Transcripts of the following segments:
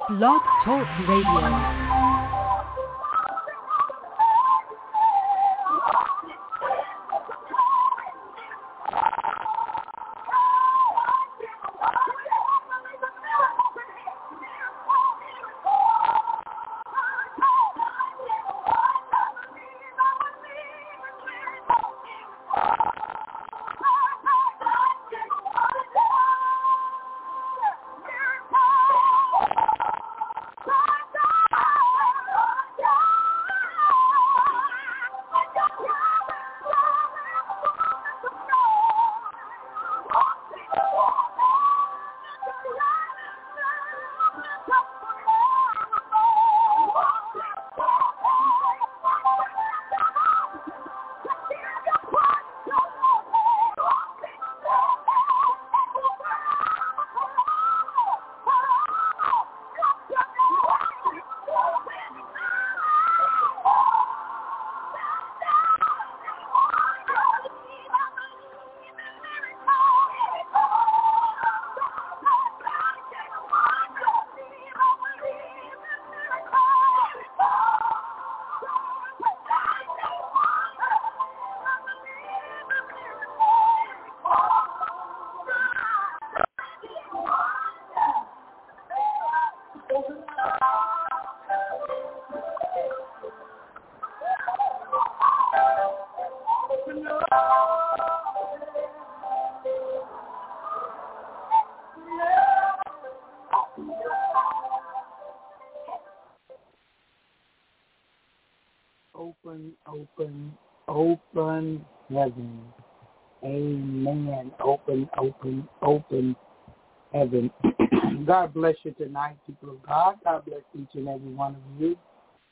Blog Talk Radio. Open heaven. Amen. Open heaven. God bless you tonight, people of God. God bless each and every one of you.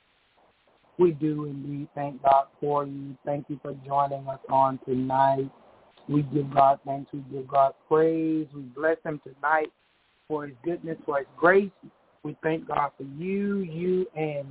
We do indeed thank God for you. Thank you for joining us on tonight. We give God thanks. We give God praise. We bless him tonight for his goodness, for his grace. We thank God for you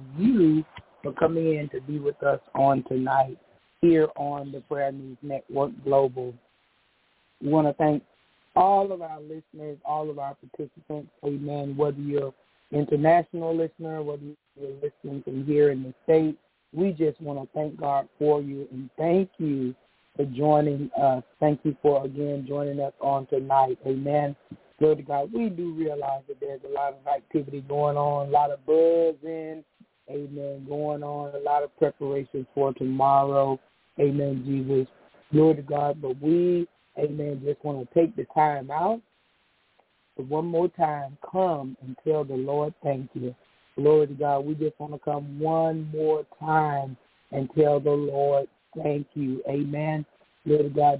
for coming in to be with us on tonight here on the Prayer News Network Global. We want to thank all of our listeners, all of our participants, amen, whether you're an international listener, whether you're listening from here in the States. We just want to thank God for you and thank you for joining us. Thank you for, again, joining us on tonight, amen. Glory to God. We do realize that there's a lot of activity going on, a lot of buzzing, amen, going on, a lot of preparations for tomorrow, amen, Jesus. Glory to God. But we, amen, just want to take the time out to one more time come and tell the Lord thank you. Glory to God. We just want to come one more time and tell the Lord thank you. Amen. Glory to God.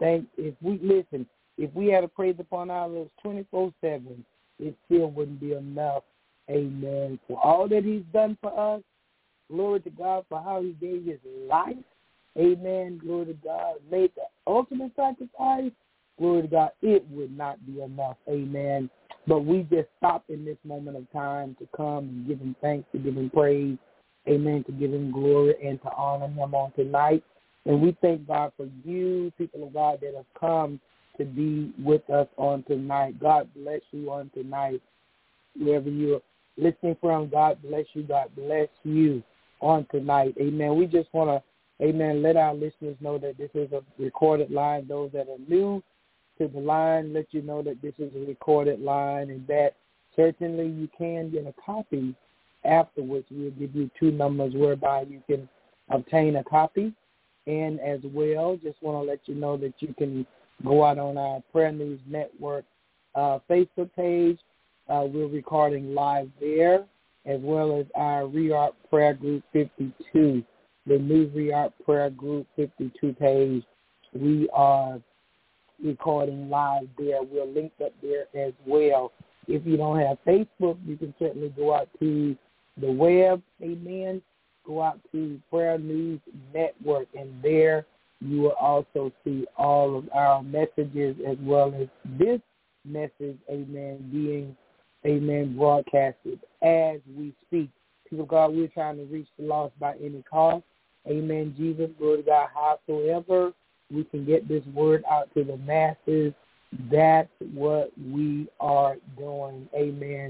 If we had to praise upon our lips 24/7, it still wouldn't be enough. Amen. For all that he's done for us, glory to God, for how he gave his life. Amen. Glory to God. Made the ultimate sacrifice. Glory to God. It would not be enough. Amen. But we just stop in this moment of time to come and give him thanks, to give him praise. Amen. To give him glory and to honor him on tonight. And we thank God for you, people of God, that have come to be with us on tonight. God bless you on tonight. Wherever you're listening from, God bless you. God bless you on tonight. Amen. We just want to, amen, let our listeners know that this is a recorded line. Those that are new to the line, let you know that this is a recorded line and that certainly you can get a copy afterwards. We'll give you 2 numbers whereby you can obtain a copy. And as well, just want to let you know that you can go out on our Prayer News Network Facebook page. We're recording live there, as well as our Reart Prayer Group 52, the new Reart Prayer Group 52 page. We are recording live there. We're linked up there as well. If you don't have Facebook, you can certainly go out to the web, amen. Go out to Prayer News Network, and there you will also see all of our messages as well as this message, amen, being, amen, broadcasted as we speak. People of God, we're trying to reach the lost by any cost. Amen, Jesus, glory to God. Howsoever we can get this word out to the masses, that's what we are doing. Amen.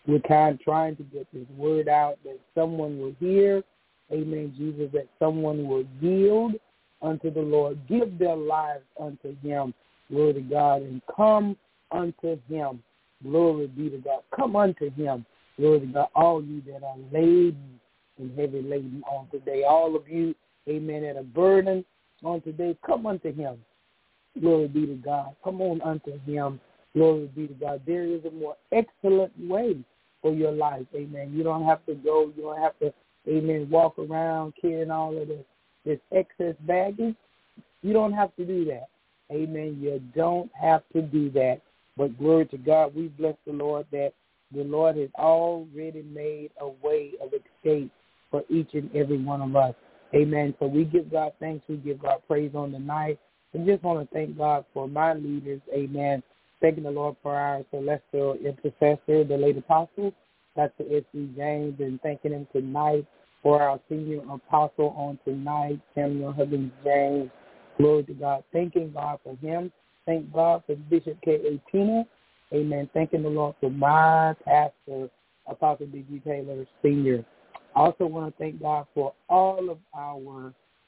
We're trying to get this word out that someone will hear, amen, Jesus, that someone will yield unto the Lord, give their lives unto him, glory to God, and come unto him. Glory be to God. Come unto him. Glory to God. All you that are laden and heavy laden on today. All of you, amen, that are burdened on today, come unto him. Glory be to God. Come on unto him. Glory be to God. There is a more excellent way for your life. Amen. You don't have to go. You don't have to, amen, walk around carrying all of this excess baggage. You don't have to do that. Amen. You don't have to do that. But glory to God, we bless the Lord that the Lord has already made a way of escape for each and every one of us. Amen. So we give God thanks. We give God praise on the night. And just want to thank God for my leaders. Amen. Thanking the Lord for our celestial intercessor, the late apostle, Dr. S.C. James, and thanking him tonight for our senior apostle on tonight, Samuel Huggins James. Glory to God. Thanking God for him. Thank God for Bishop K.A. Tina. Amen. Thanking the Lord for my pastor, Apostle D.G. Taylor Sr. I also want to thank God for all of our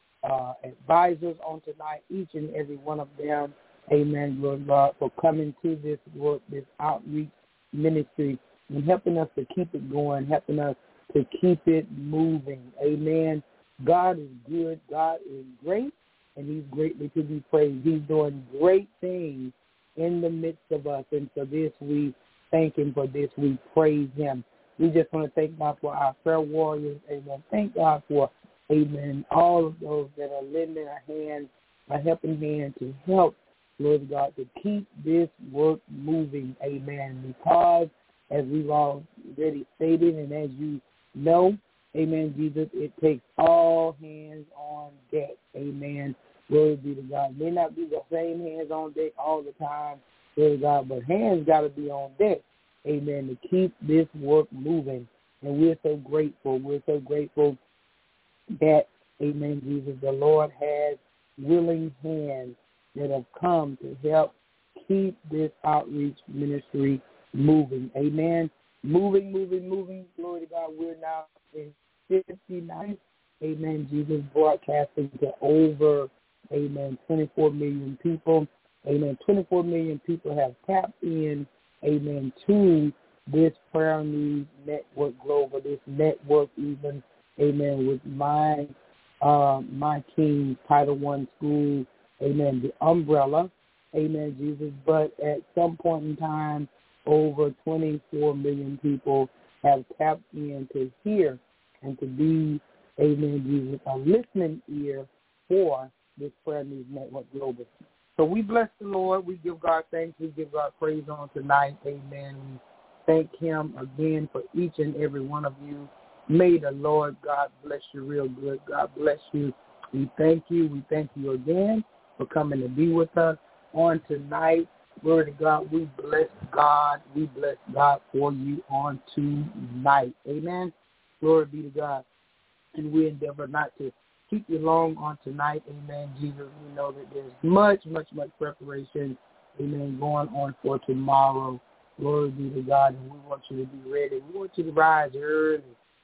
advisors on tonight, each and every one of them. Amen, Lord God, for coming to this work, this outreach ministry, and helping us to keep it going, helping us to keep it moving. Amen. God is good. God is great, and he's greatly to be praised. He's doing great things in the midst of us, and for this we thank him. For this we praise him. We just want to thank God for our prayer warriors. Amen. Thank God for, amen, all of those that are lending a hand, a helping hand to help, Lord God, to keep this work moving. Amen. Because, as we've already stated, and as you know, amen, Jesus, it takes all hands on deck. Amen. Glory be to God. It may not be the same hands on deck all the time, glory to God, but hands got to be on deck. Amen, to keep this work moving. And we're so grateful. We're so grateful that, amen, Jesus, the Lord has willing hands that have come to help keep this outreach ministry moving. Amen. Moving. Glory to God. We're now in 59. Amen, Jesus, broadcasting to over, amen, 24 million people. Amen. 24 million people have tapped in, amen, to this Prayer News Network Global, this network even, amen, with my King Title I School, amen, the umbrella, amen, Jesus. But at some point in time, over 24 million people have tapped in to hear and to be, amen, Jesus, a listening ear for this Prayer News Network Global. So we bless the Lord. We give God thanks. We give God praise on tonight. Amen. We thank him again for each and every one of you. May the Lord God bless you real good. God bless you. We thank you. We thank you again for coming to be with us on tonight. Glory to God. We bless God. We bless God for you on tonight. Amen. Glory be to God. And we endeavor not to keep you long on tonight. Amen, Jesus. We know that there's much preparation, amen, going on for tomorrow. Glory be to God. And we want you to be ready. We want you to rise early.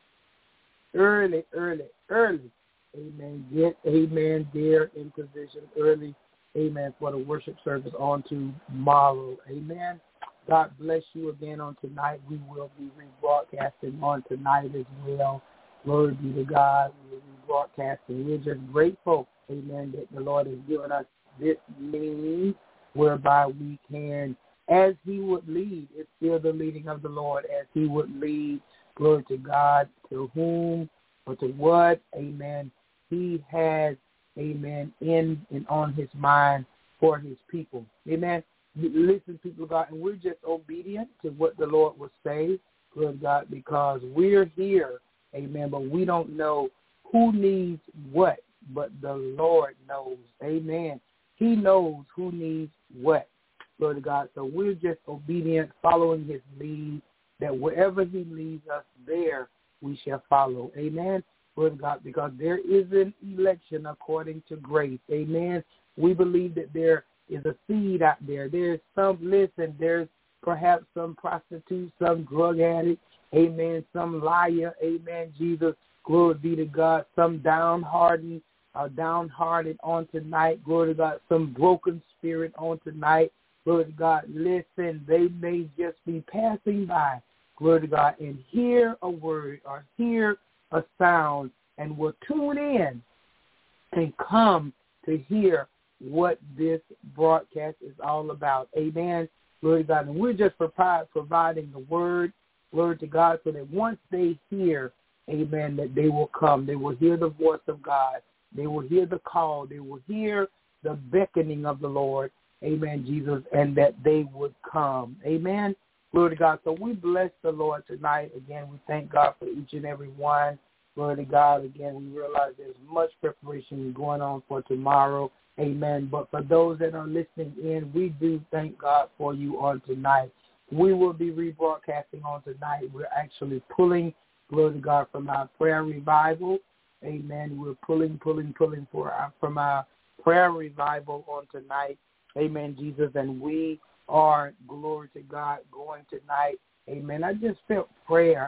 Amen. Get, amen, there in position early, amen, for the worship service on tomorrow. Amen. God bless you again on tonight. We will be rebroadcasting on tonight as well. Glory be to God. We'll be broadcasting. We're just grateful, amen, that the Lord has given us this means whereby we can, as he would lead, it's still the leading of the Lord, as he would lead, glory to God, to whom or to what, amen, he has, amen, in and on his mind for his people. Amen. Listen, people of God, and we're just obedient to what the Lord will say, glory to God, because we're here, amen, but we don't know who needs what, but the Lord knows. Amen. He knows who needs what. Glory to God. So we're just obedient, following his lead, that wherever he leads us, there we shall follow. Amen. Glory to God, because there is an election according to grace. Amen. We believe that there is a seed out there. There's some, listen, there's perhaps some prostitute, some drug addict, amen, some liar, amen, Jesus, glory be to God, some downhearted on tonight, glory to God, some broken spirit on tonight, glory to God. Listen, they may just be passing by, glory to God, and hear a word or hear a sound and will tune in and come to hear what this broadcast is all about. Amen. Glory to God. And we're just providing the word, glory to God, so that once they hear, amen, that they will come. They will hear the voice of God. They will hear the call. They will hear the beckoning of the Lord, amen, Jesus, and that they would come. Amen. Glory to God. So we bless the Lord tonight. Again, we thank God for each and every one. Glory to God. Again, we realize there's much preparation going on for tomorrow. Amen. But for those that are listening in, we do thank God for you on tonight. We will be rebroadcasting on tonight. We're actually pulling, glory to God, from our prayer revival. Amen. We're pulling from our prayer revival on tonight. Amen, Jesus. And we are, glory to God, going tonight. Amen. I just felt prayer.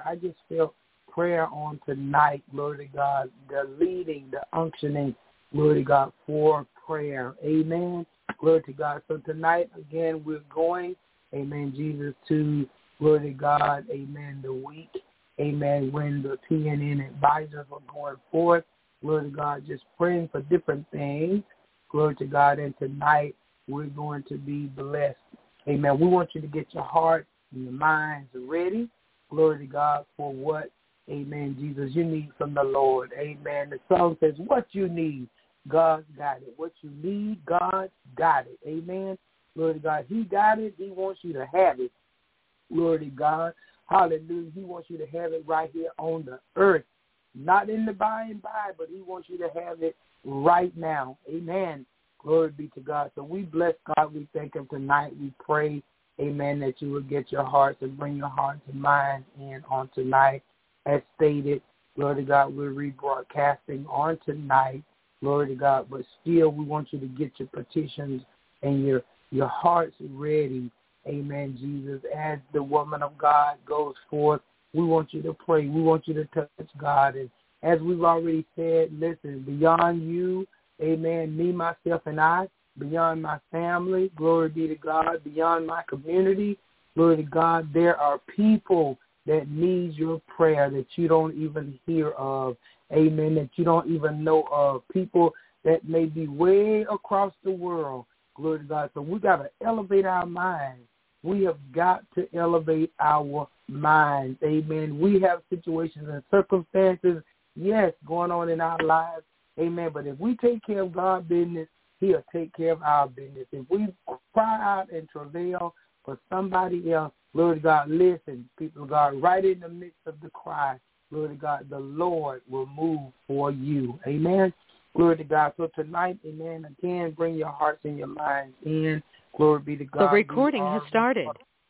Prayer on tonight, glory to God, the leading, the unctioning, glory to God, for prayer. Amen. Glory to God. So tonight, again, we're going, amen, Jesus, to, glory to God, amen, the week, amen, when the PNN advisors are going forth, glory to God, just praying for different things, glory to God, and tonight we're going to be blessed. Amen. We want you to get your heart and your minds ready, glory to God, for what, amen, Jesus, you need from the Lord. Amen. The song says, what you need, God's got it. What you need, God's got it. Amen. Glory to God. He got it. He wants you to have it. Glory to God. Hallelujah. He wants you to have it right here on the earth. Not in the by and by, but he wants you to have it right now. Amen. Glory be to God. So we bless God. We thank him tonight. We pray, amen, that you will get your hearts and bring your hearts and minds in on tonight. As stated, glory to God, we're rebroadcasting on tonight, glory to God, but still we want you to get your petitions and your hearts ready, amen, Jesus. As the woman of God goes forth, we want you to pray. We want you to touch God. And as we've already said, listen, beyond you, amen, me, myself, and I, beyond my family, glory be to God, beyond my community, glory to God, there are people that needs your prayer that you don't even hear of, amen, that you don't even know of, people that may be way across the world, glory to God. So we got to elevate our minds. We have got to elevate our minds, amen. We have situations and circumstances, yes, going on in our lives, amen, but if we take care of God's business, he'll take care of our business. If we cry out and travail for somebody else, glory to God, listen, people of God, right in the midst of the cry, glory to God, the Lord will move for you. Amen. Glory to God. So tonight, amen, again, bring your hearts and your minds in. Glory be to God. The recording has started.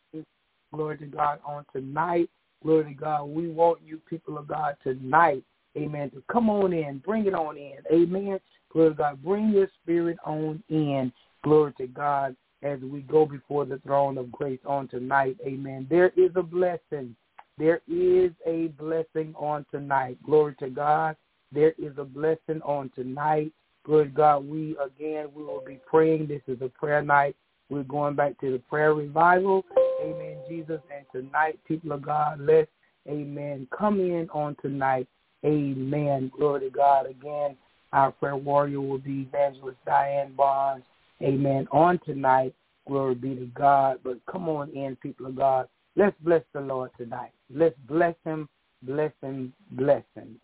Glory to God on tonight. Glory to God. We want you, people of God, tonight, amen, to come on in. Bring it on in. Amen. Glory to God. Bring your spirit on in. Glory to God. As we go before the throne of grace on tonight, amen. There is a blessing. There is a blessing on tonight. Glory to God. There is a blessing on tonight. Glory to God. We will be praying. This is a prayer night. We're going back to the prayer revival. Amen, Jesus. And tonight, people of God, let's, amen, come in on tonight. Amen. Glory to God. Again, our prayer warrior will be Evangelist Diane Barnes. Amen. On tonight, glory be to God. But come on in, people of God. Let's bless the Lord tonight. Let's bless him, bless him, bless him.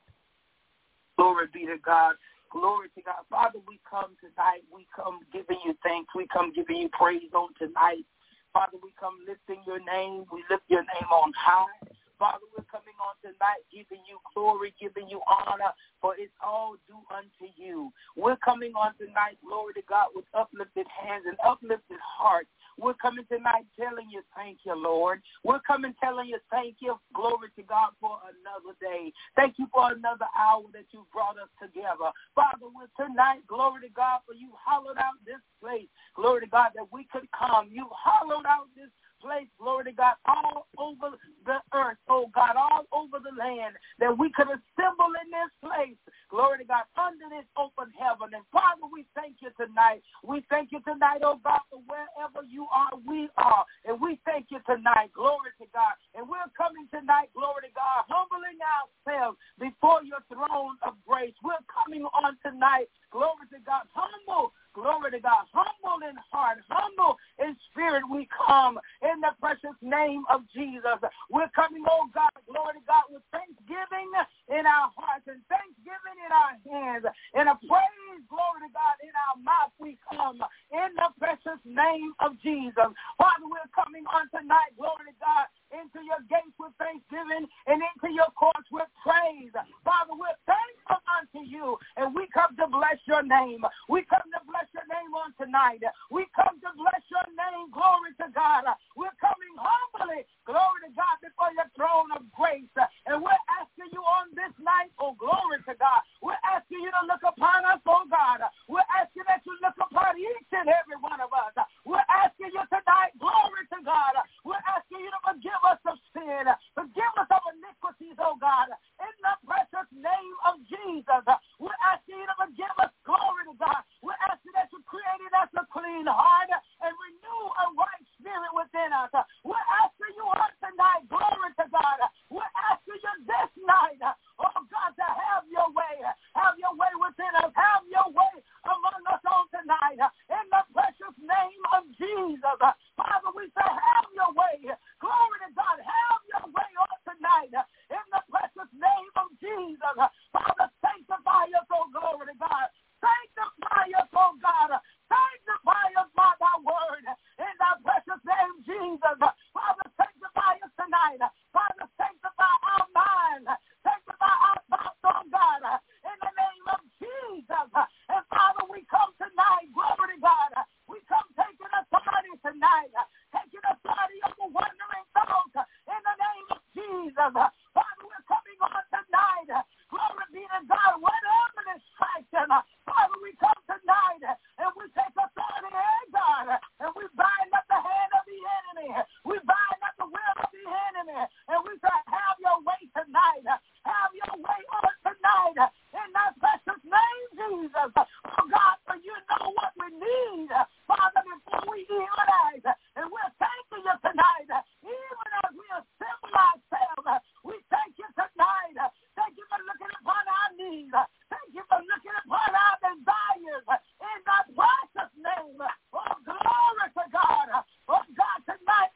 Glory be to God. Glory to God. Father, we come tonight. We come giving you thanks. We come giving you praise on tonight. Father, we come lifting your name. We lift your name on high. Father, we're coming on tonight giving you glory, giving you honor, for it's all due unto you. We're coming on tonight, glory to God, with uplifted hands and uplifted hearts. We're coming tonight telling you thank you, Lord. We're coming telling you thank you, glory to God, for another day. Thank you for another hour that you brought us together. Father, we're tonight, glory to God, for you hollowed out this place. Glory to God that we could come. You hollowed out this place, glory to God, all over the earth, oh God, all over the land, that we could assemble in this place, glory to God, under this open heaven. And Father, we thank you tonight. We thank you tonight, oh God, for wherever you are, we are. And we thank you tonight, glory to God. And we're coming tonight, glory to God, humbling ourselves before your throne of grace. We're coming on tonight, glory to God, humble, glory to God, humble in heart, humble in spirit. We come in the precious name of Jesus. We're coming, oh God, glory to God, with thanksgiving in our hearts and thanksgiving in our hands and a praise, glory to God, in our mouth. We come in the precious name of Jesus. Father, we're coming on tonight, glory to God, into your gates with thanksgiving and into your courts with praise. Father, we're thankful unto you, and we come to bless your name. We come to bless your name on tonight. We come to bless your name, glory to God. We're coming humbly, glory to God, before your throne of grace. And we're asking you on this night, oh, glory to God. We're asking you to look upon us, oh God. We're asking that you look upon each and every one of us. We're asking you tonight, glory to God. We're asking you to forgive us of sin. Forgive us of iniquities, oh God. In the precious name of Jesus, we're asking you to forgive us, glory to God. We're asking that you create in us a clean heart and renew a right spirit within us. We're asking you on tonight, glory to God. We're asking you this night, oh God, to have your way. Have your way within us. Have your way among us on tonight. In the precious name of Jesus. Father, we say have your way. Glory to God. Have your way on tonight. In the precious name of Jesus. Father, sanctify us, oh glory to God. Sanctify us, oh God. Sanctify us by thy word. In thy precious name, Jesus. Father, sanctify us tonight. Father, sanctify our minds. Sanctify our thoughts, oh God. In the name of Jesus. And Father, we come tonight, glory to God. We come taking authority tonight. Taking authority over wandering thoughts. In the name of Jesus. Father, we're coming on tonight. Glory be to God. Whatever distraction, Father, we come tonight and we take authority, God, and we bind up the hand of the enemy. We bind up the will of the enemy, and we say, have your way tonight. Have your way on tonight. In that precious name, Jesus. Oh, God, for you know what we need, Father, before we even ask. And we're thanking you tonight. Even as we assemble ourselves, we thank you tonight. Thank you for looking upon our needs. Thank you for looking upon our desires. In that precious name. Oh, glory to God. Oh, God, tonight.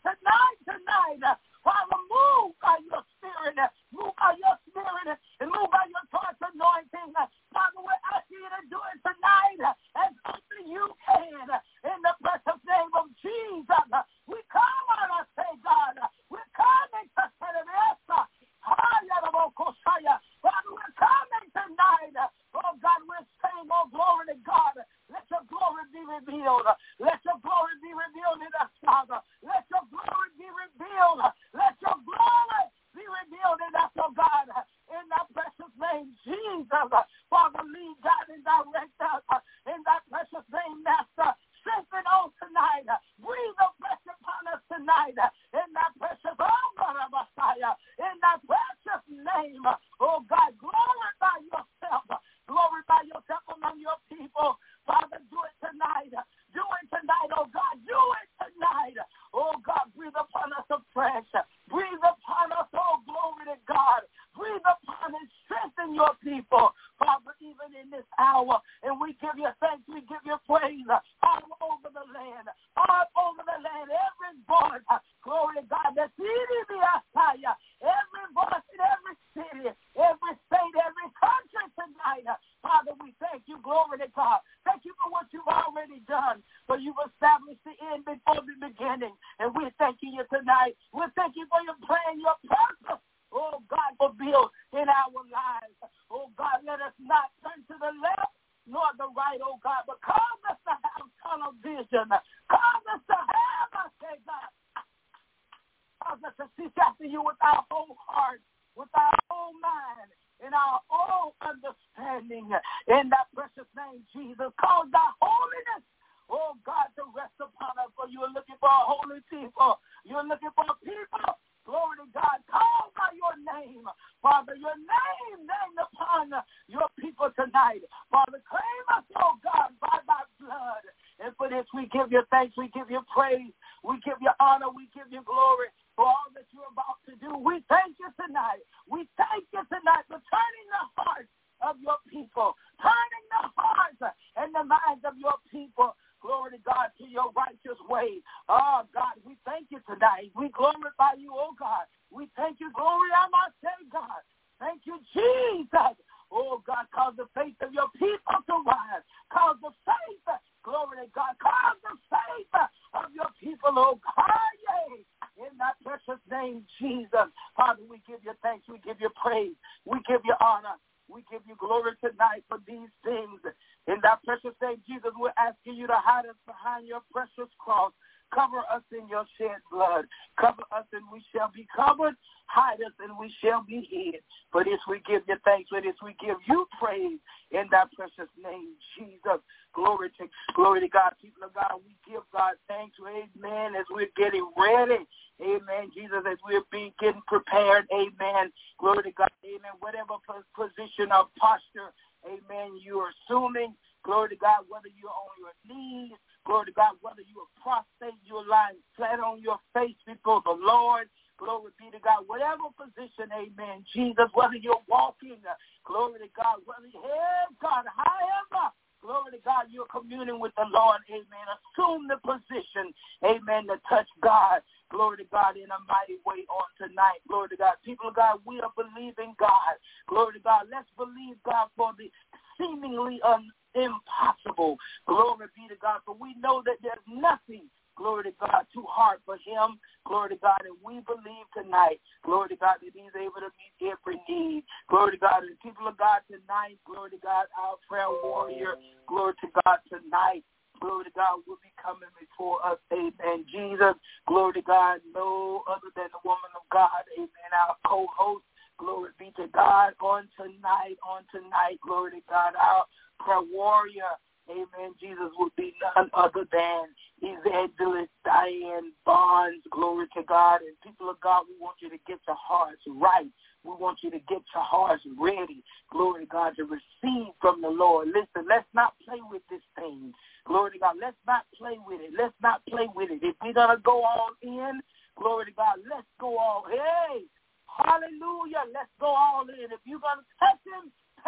Father, move by your spirit. Move by your spirit and move by your touch anointing. Father, we're asking you to do it tonight as only you can. In the precious name of Jesus. We come on us, say God. We're coming to Terebesa. Father, we're coming tonight. Oh, God, we're saying, oh, glory to God. Let your glory be revealed. Let your glory be revealed in us, Father. Let your glory be revealed. Let your glory be revealed in us, oh, God. In that precious name, Jesus. Father, lead, God, and direct us. In that precious name, Master. Strengthen on tonight. Breathe a fresh upon us tonight. In that precious, oh God, Messiah. In that precious name, oh God, glorify yourself. Glorify yourself among your people. Father, do it tonight. Do it tonight, oh God. Do it tonight. Oh God, breathe upon us afresh. Breathe upon us, oh glory to God. Breathe upon and strengthen your people. Father, even in this hour. And we give you thanks. We give you praise all over the land. All over the land. Every voice. Glory to God. That's every voice in every city, every state, every country tonight. Father, we thank you. Glory to God. Thank you for what you've already done. For you've established the end before the beginning. And we're thanking you tonight. We're thanking you for your plan, your purpose. Oh, God, fulfilled in our lives. Oh, God, let us not turn to the left nor the right, oh, God, but cause us to have tunnel vision. Cause us to have, I say, God, cause us to seek after you with our whole heart, with our whole mind, and our whole understanding. In that precious name, Jesus, cause thy holiness, oh, God, to rest upon us. For you are looking for a holy people. You're your name upon your people tonight. Father, claim us, oh God, by thy blood. And for this, we give you thanks, we give you praise, we give you honor, we give you glory for all that you're about to do. We thank you tonight. We thank you tonight for turning the hearts of your people, turning the hearts and the minds of your people, glory to God, to your righteous way. Oh, God, we thank you tonight. We glorify you, oh, God. We thank you, glory, I must say, God. Thank you, Jesus. Oh, God, cause the faith of your people to rise. Cause the faith, glory to God, cause the faith of your people, oh, God, yea. In that precious name, Jesus. Father, we give you thanks. We give you praise. We give you honor. We give you glory tonight for these things. In that precious name, Jesus, we're asking you to hide us behind your precious cross. Cover us in your shed blood. Cover us and we shall be covered. Hide us and we shall be hid. For this we give you thanks. For this we give you praise. In that precious name, Jesus. Glory to God. People of God, we give God thanks. Amen. As we're getting ready. Amen. Jesus, as we're getting prepared. Amen. Glory to God. Amen. Whatever position or posture, amen, you're assuming. Glory to God, whether you're on your knees. Glory to God, whether you're prostrate, you're lying flat on your face before the Lord. Glory be to God. Whatever position, amen, Jesus, whether you're walking, glory to God, whether God, however, glory to God, you're communing with the Lord, amen. Assume the position, amen, to touch God, glory to God, in a mighty way on tonight. Glory to God. People of God, we are believing God. Glory to God. Let's believe God for the seemingly impossible. Glory be to God. For we know that there's nothing, glory to God, too hard for him. Glory to God. And we believe tonight, glory to God, that he's able to meet every need. Glory to God. And people of God tonight, glory to God, our prayer warrior, glory to God tonight. Glory to God will be coming before us. Amen. Jesus, glory to God, no other than the woman of God. Amen. Our co-host, glory be to God on tonight, glory to God, our prayer warrior. Amen. Jesus would be none other than Evangelist Diane Barnes. Glory to God. And people of God, we want you to get your hearts right. We want you to get your hearts ready. Glory to God, to receive from the Lord. Listen, let's not play with this thing. Glory to God. Let's not play with it. Let's not play with it. If we're going to go all in, glory to God, let's go all in. Hey, hallelujah. Let's go all in. If you're going to touch him,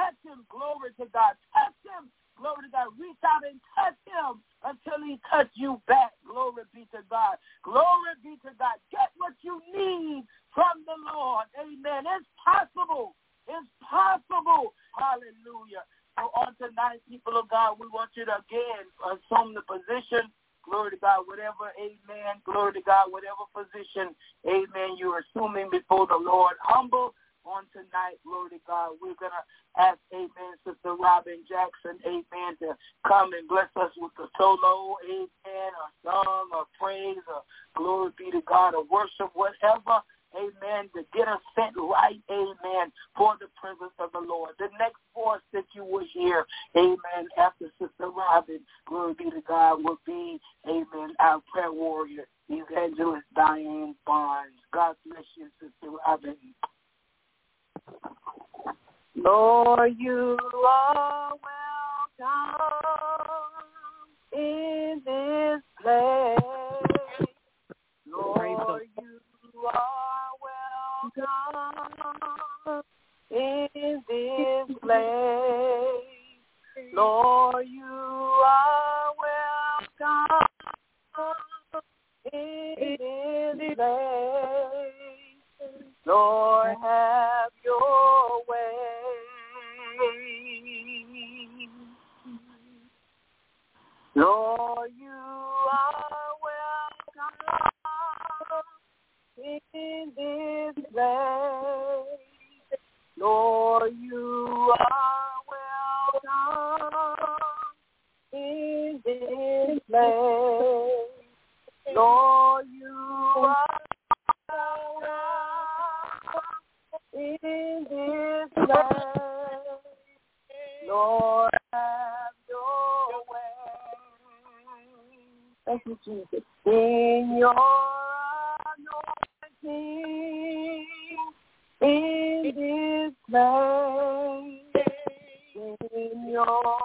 glory to God. Touch him. Glory to God. Reach out and touch him until he touch you back. Glory be to God. Glory be to God. Get what you need from the Lord. Amen. It's possible. It's possible. Hallelujah. So on tonight, people of God, we want you to again assume the position. Glory to God, whatever, amen. Glory to God, whatever position, amen, you're assuming before the Lord. Humble on tonight, glory to God. We're going to ask, amen, Sister Robin Jackson, amen, to come and bless us with the solo, amen, a song, or praise, or glory be to God, or worship, whatever, amen, to get us set right, amen, for the presence of the Lord. The next voice that you will hear, amen, after Sister Robin, glory be to God, will be, amen, our prayer warrior, Evangelist Diane Barnes. God bless you, Sister Robin. Lord, you are welcome in this place. Lord, you are welcome in this place. Lord, you are welcome in this place. Lord, have your way. Lord, you are welcome in this place. Lord, you are welcome in this place. Lord, you are in this place. Lord, have your way. Thank you, Jesus. In your anointing, in this this place, in your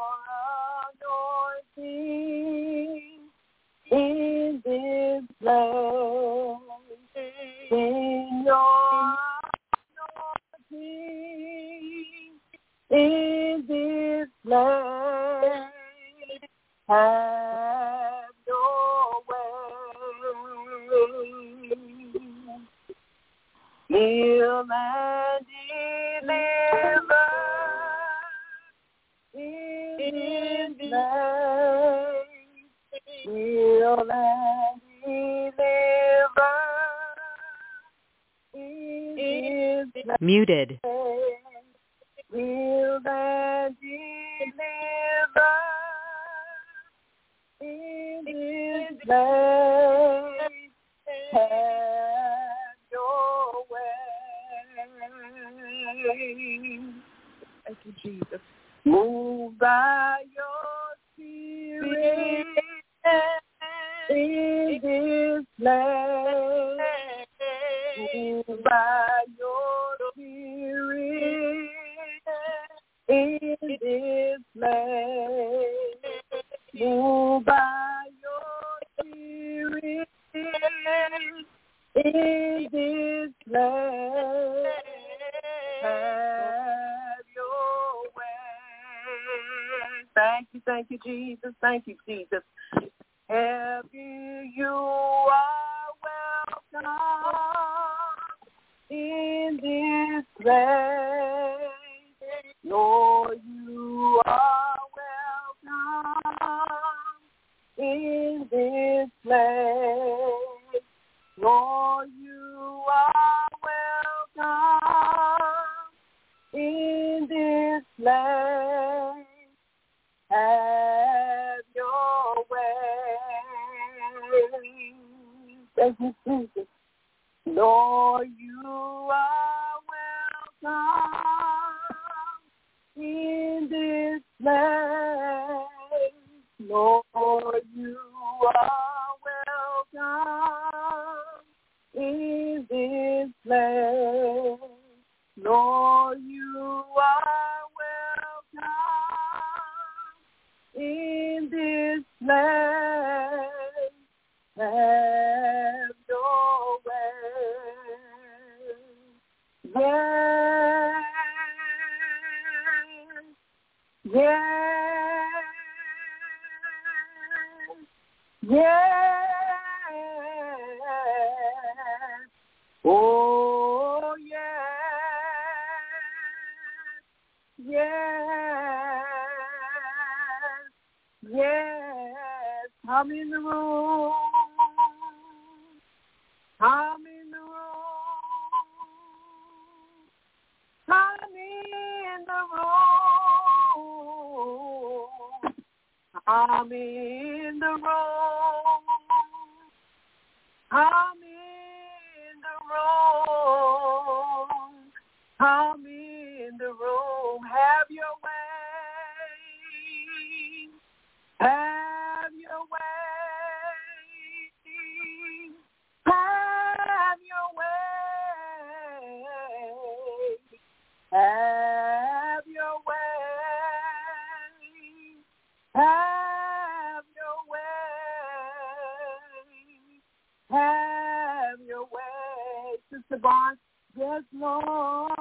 anointing, in this place, in your anointing, in this place, have your way. Heal and deliver in this place. Heal and deliver in this place. Muted. Heal and deliver in this place. Have your way. Thank you, Jesus. Move by your spirit in this place. Move by your spirit in this place. Move by your spirit in this place. Have your way. Thank you, Jesus. Thank you, Jesus. Happy you are welcome in this place. Lord, you are welcome in this place. Lord, you are welcome in this place. Have your way. Thank you, Jesus. Lord, you are welcome in this place. Lord, you are welcome in this place. Lord, you are welcome in this place. Have your way. Yes, yes, yes. Oh, yes, yes, yes. I'm in the room. I'm in the room. I'm in the room. I'm in the room. I'm in the room. I'm in the room. Have your way. Have your way. Have your way. Have your way. Have your way. Have your way. Sister Barnes, yes, Lord.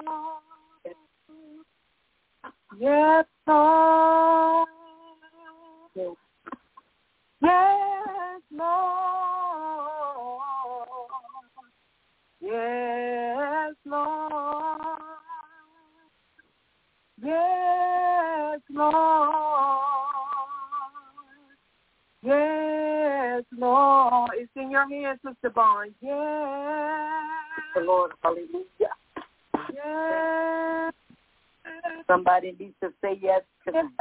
Yes, Lord. Yes, Lord. Yes, Lord. Yes, Lord. Yes, Lord. It's in your hands, Sister Barnes. Yes. The Lord, hallelujah. Yes. Somebody needs to say yes to me.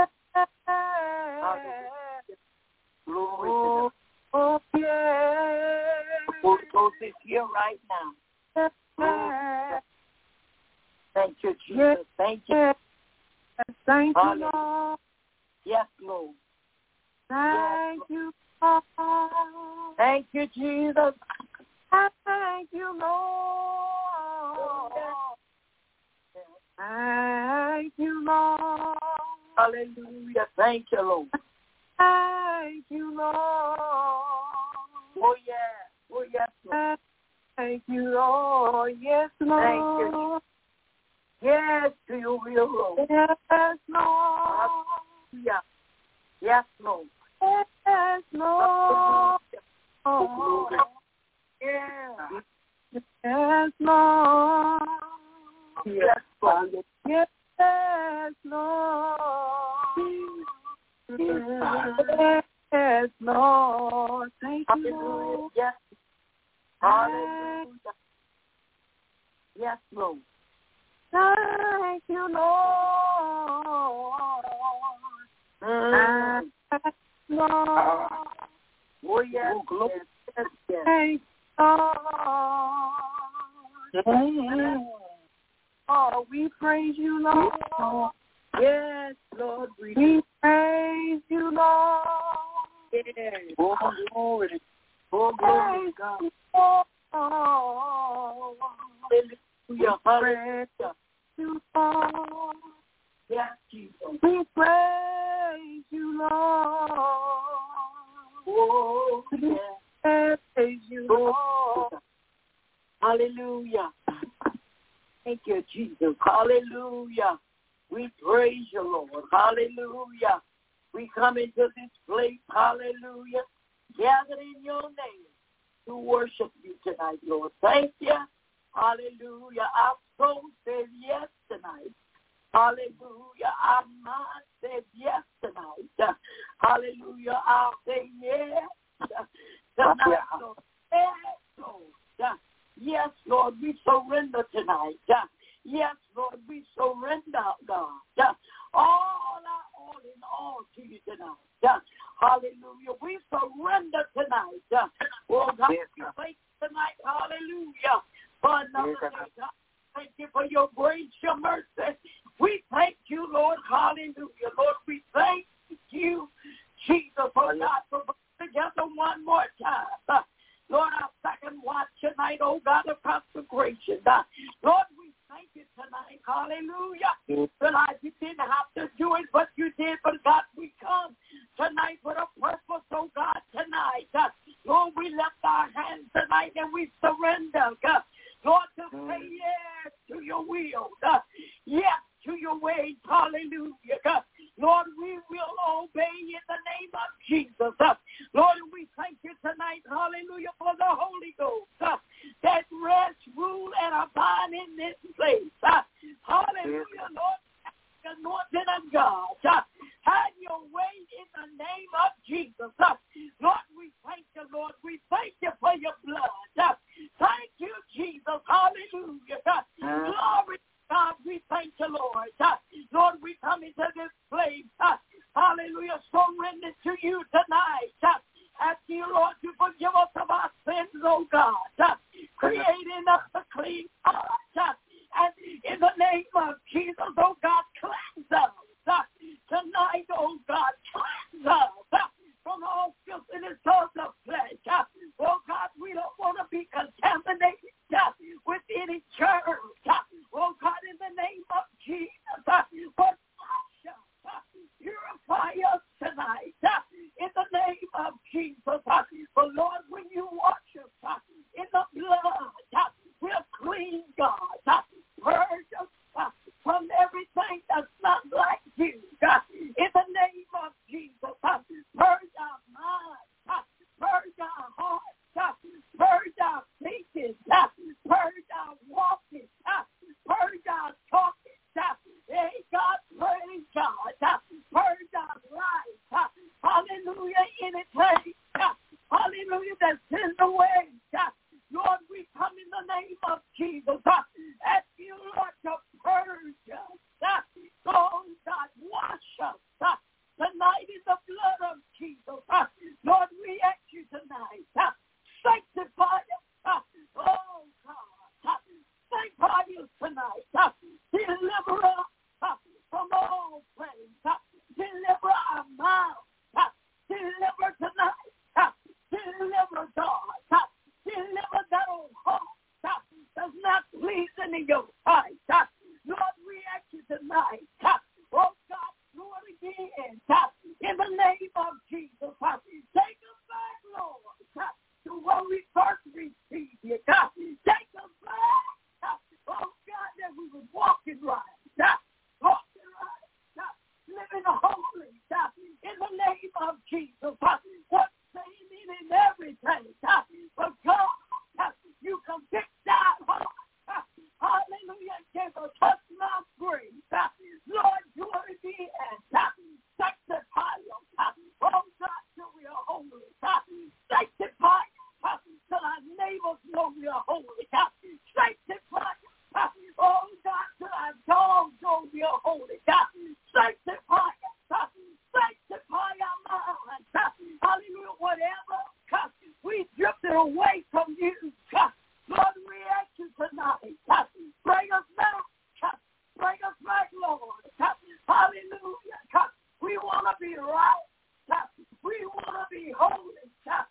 Glory to God. Oh, yes. Holy Ghost is here right now. Yes. Thank you, Jesus. Yes. Thank you. Yes. Thank you, Lord. Yes, Lord. Thank you, Lord. Thank you, Jesus. Thank you, Lord. Hallelujah. Thank you, Lord. Thank you, Lord. Oh, yes. Oh, yes, Lord. Thank you, Lord. Yes, Lord. Thank you. Yes, to your will, Lord. Yes, Lord. Hallelujah. Yes, Lord. Yes, Lord. Yeah. Yes, Lord. Yes, Lord. Yes, Lord. Yes, Lord. Thank you, Lord. Yes. Hallelujah. Yes, Lord. Thank you, Lord. Lord. Oh, yes. Yes, yes, yes. Thank you, Lord. Oh, we praise you, Lord. Yes, Lord. We praise you, Lord. Yes. Oh, glory. Oh, glory, God. Hallelujah. Hallelujah. You, Lord. Yes, Jesus. We praise you, Lord. Oh, yes. Praise you, Lord. Hallelujah. Thank you, Jesus. Hallelujah. We praise you, Lord. Hallelujah. We come into this place, hallelujah, gathered in your name to worship you tonight, Lord. Thank you. Hallelujah. Our soul says yes tonight. Hallelujah. Our mind says yes tonight. Hallelujah. I'll say yes tonight, Lord. Yes, Lord. Yes, Lord, we surrender tonight. Yes, Lord, we surrender, God. All in all to you tonight. Hallelujah. We surrender tonight. Oh, God, we thank you tonight. Hallelujah. For another day, God. Thank you for your grace, your mercy. We thank you, Lord. Hallelujah. Lord, we thank you, Jesus, for God, for bringing together one more time. Lord, our second watch tonight, oh God, of consecration. Lord, we thank you tonight. Hallelujah. Tonight you didn't have to do it, but you did. But God, we come tonight with a purpose, oh God, tonight. Lord, we left our hands tonight and we surrender, God. Lord, to say yes to your will. Yes to your ways. Hallelujah. God. Lord, we will obey in the name of Jesus. Lord, we thank you tonight, hallelujah, for the Holy Ghost that rest, rule, and abide in this place. Hallelujah, Lord, anointing of God. Have your way in the name of Jesus. Lord, we thank you, Lord. We thank you for your blood. Thank you, Jesus. Hallelujah. Glory. God, we thank you, Lord. Lord, we come into this place. Hallelujah. Surrender to you tonight. Ask you, Lord, to forgive us of our sins, oh God. Creating us a clean heart. And ankle, touch my grace. Lord, do it again. Sanctify us. Oh, God, till we are holy. Sanctify us till our neighbors know we are holy. Sanctify us. Oh, God, till our dogs know we are holy. Sanctify us. Sanctify our minds. Hallelujah. Whatever we drifted away from you, Lord, we ask you tonight. Bring us back. Bring us back, Lord. Hallelujah. We want to be right. We want to be holy.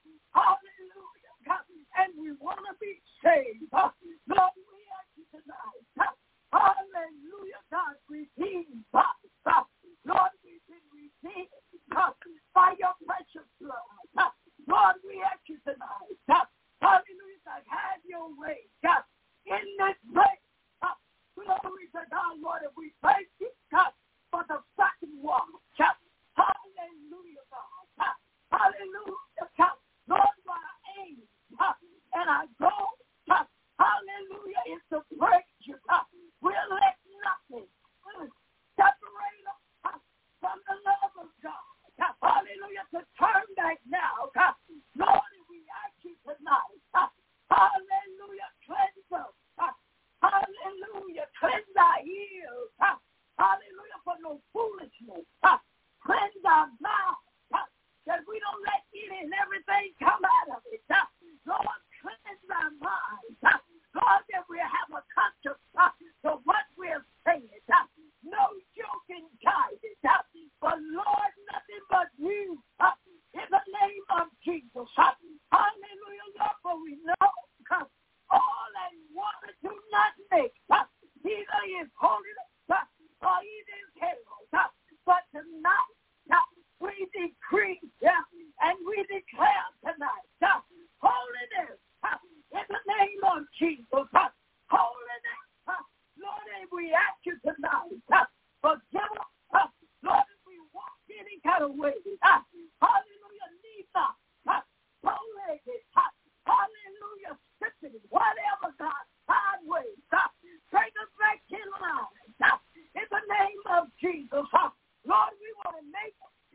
Hallelujah. And we want to be saved. Lord, we ask you tonight. Hallelujah. God, redeem us. Lord, we've been redeemed by your precious blood. Lord, we ask you tonight. Hallelujah. God, have your way. In this place. Glory to God, Lord, and we thank you, God, for the second one. Hallelujah, God. Hallelujah, God. Lord, my aim and our goal, hallelujah, is to praise you. We'll let nothing separate us from the love of God. Hallelujah, to turn back now. Lord, we ask you tonight. Hallelujah, cleanse us. Hallelujah, cleanse our ears. Hallelujah, for no foolishness. Cleanse our mouth. That we don't let any and everything come out of it. Lord, cleanse our minds. Lord, that we have a conscience to what we're saying. No joking guidance. But Lord, nothing but you. In the name of Jesus. Hallelujah, Lord, for we know all and water do not make. Either is holiness or either is hell. But tonight, we decree and we declare tonight holiness in the name of Jesus. Holiness, Lord, and we ask you tonight, forgive us, Lord, if we walk any kind of way. Hallelujah, neither bow-legged, hallelujah, slipping, whatever, God, sideways, bring us back in line. In the name of Jesus, Lord, we want to make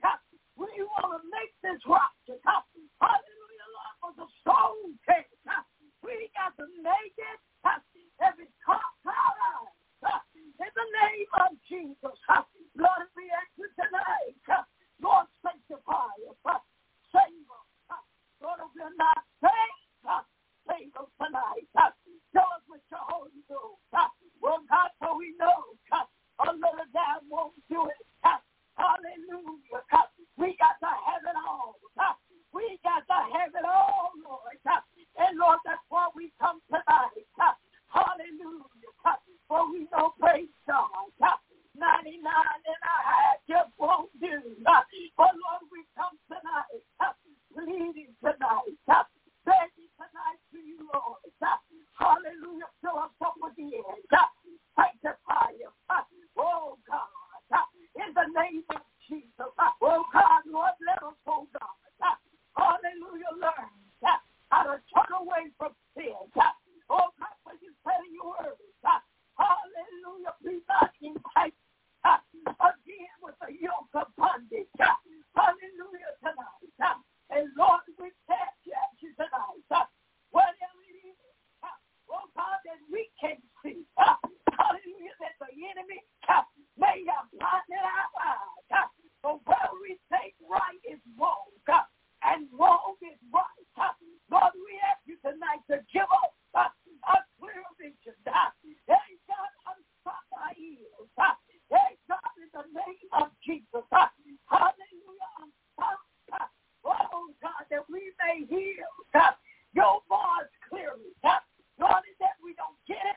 this rock. Hallelujah, Lord, for the soul case. We got to make it every caught out in the name of Jesus. Lord, we ask you tonight, Lord, sanctify us, save us. Lord, if we're not saved, save us tonight. Tell us what your Holy Ghost. Well, God, so we know a little down won't do it. Hallelujah. We got to have it all. We got to have it all, Lord. And Lord, that's why we come tonight. Hallelujah. For we know, praise God, 99 and a half just won't do. But Lord, we come tonight, pleading tonight, begging tonight to you, Lord. Hallelujah. Fill us up with the end. Sanctify us. Oh, God. In the name of Jesus. Oh, God, Lord, let us, oh, God. Hallelujah. Learn how to turn away from sin. Oh, God, when you say in your word. Hallelujah. Be not enticed again with the yoke of bondage. Hallelujah tonight. And Lord, we thank you tonight. Whatever it is, oh God, that we can see. Hallelujah, that the enemy may have blinded our eyes. But where we think right is wrong, and wrong is right. Lord, we ask you tonight to give us a clear vision. Hey, God, unstop our ears. Hey, God, in the name of Jesus. Hallelujah, unstop. Oh, God, that we may hear your voice clearly. Lord, that we don't get it.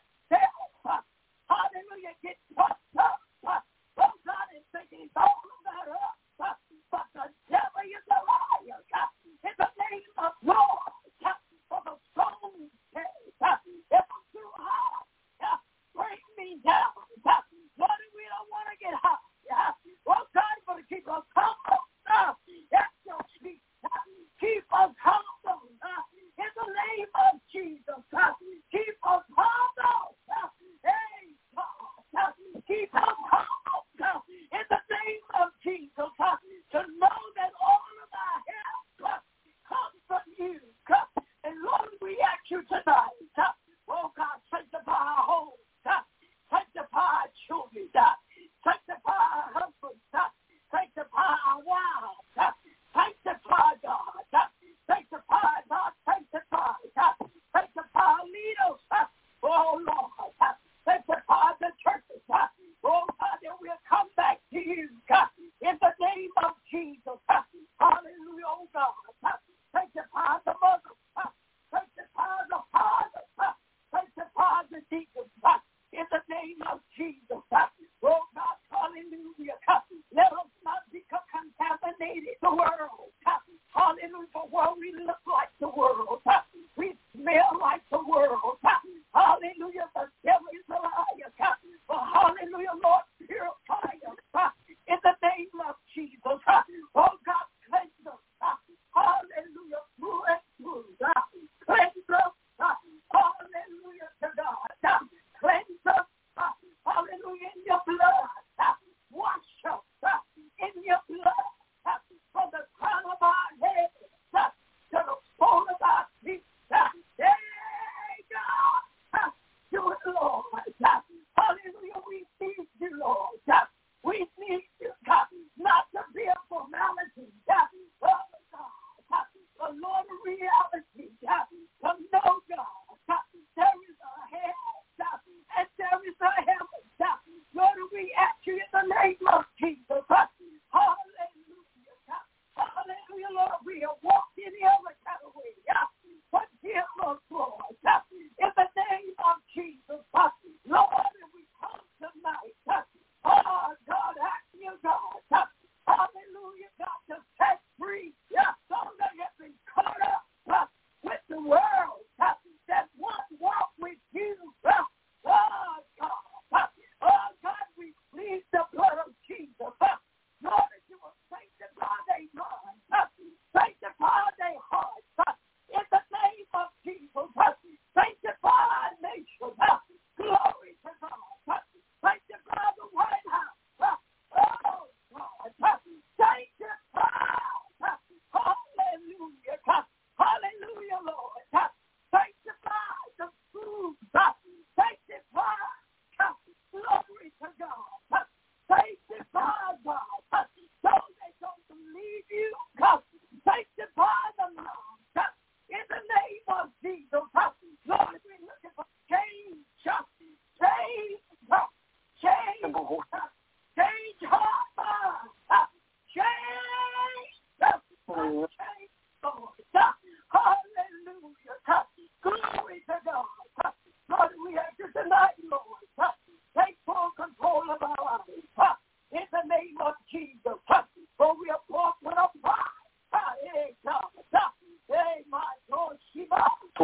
Hallelujah, get puffed up. Oh, God, and thinking it's all about us. But the devil is a liar. In the name of Lord, for the soul says, if I'm too high, bring me down. Lord, we don't want to get high. Oh, God, you're going to keep us humble. That's your speech. Keep us humble. In the name of Jesus. Keep us humble. Hey, God.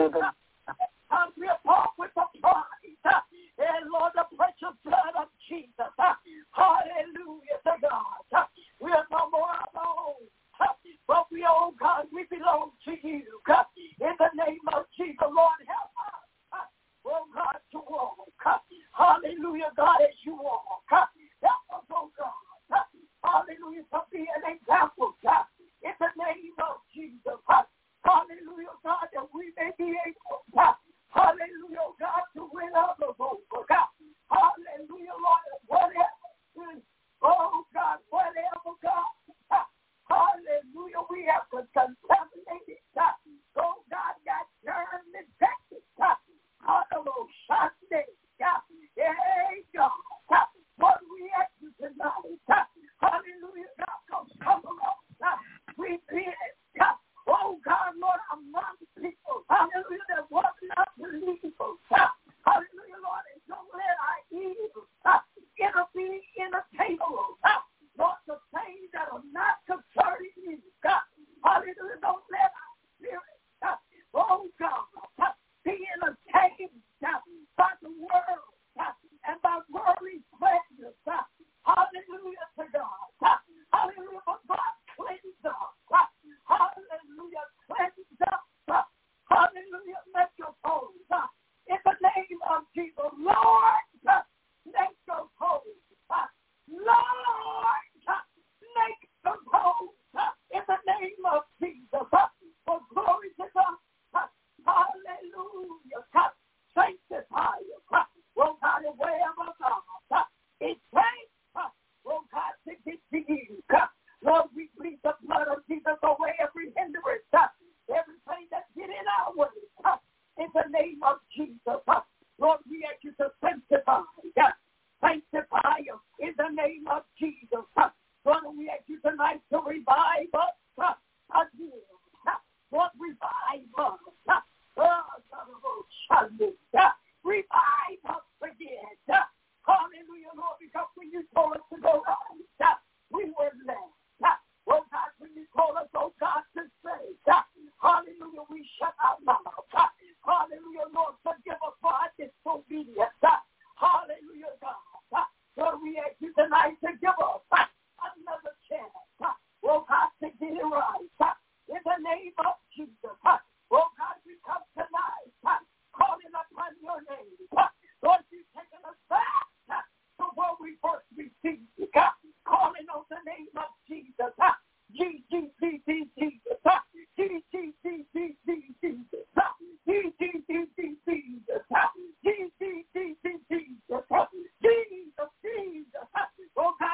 We are bought with the price. And Lord, the precious blood of Jesus. Hallelujah to God. We are no more our own. But we, oh God, we belong to you. In the name of Jesus, Lord, help us. Oh God, to walk. Hallelujah, God, as you walk. Help us, oh God. Hallelujah, to be an example. In the name of Jesus. Hallelujah, God, that we may be able. Hallelujah, God, to win others over. Hallelujah, Lord, whatever. Oh God, whatever, God. Hallelujah, we have to contaminate it. Oh God, got germ infected. Hallelujah, Sunday. Hey, God. What we ask you tonight. Hallelujah, God, come along. We did it. Oh God, Lord, among people. Hallelujah, that was not believable. Hallelujah, Lord, and don't let our evil be entertainable. Lord, the things that are not concerning you. Hallelujah, don't let our spirit, oh God, be entertained by the world and by worldly pleasures. Hallelujah to God. Hallelujah, but God cleanse us. Hallelujah, cleanse us. Hallelujah, make your home. In the name of Jesus, Lord, make your home. Lord, make your home. In the name of Jesus, for glory to God. Hallelujah, sanctify us. Oh God, wherever God, it takes, oh God, to get to you. Lord, we plead the blood of Jesus away every hindrance, everything that get in our way. In the name of Jesus, Lord, we ask you to sanctify. Sanctify us in the name of Jesus. Lord, we ask you tonight to revive us again. Lord, revive us. Revive us again. Hallelujah, Lord, because when you told us to go right, we were led. Oh God, when you told us, oh God, to say, hallelujah, we shut our mouth. Hallelujah, Lord, forgive us for our disobedience. Hallelujah, God. Lord, we ask you tonight to give us another chance. Oh God, to get it right. In the name of Jesus. Oh God, we come tonight calling upon your name. Lord, you've taken us back to where we first received you. Calling on the name of Jesus. Jesus. Oh God,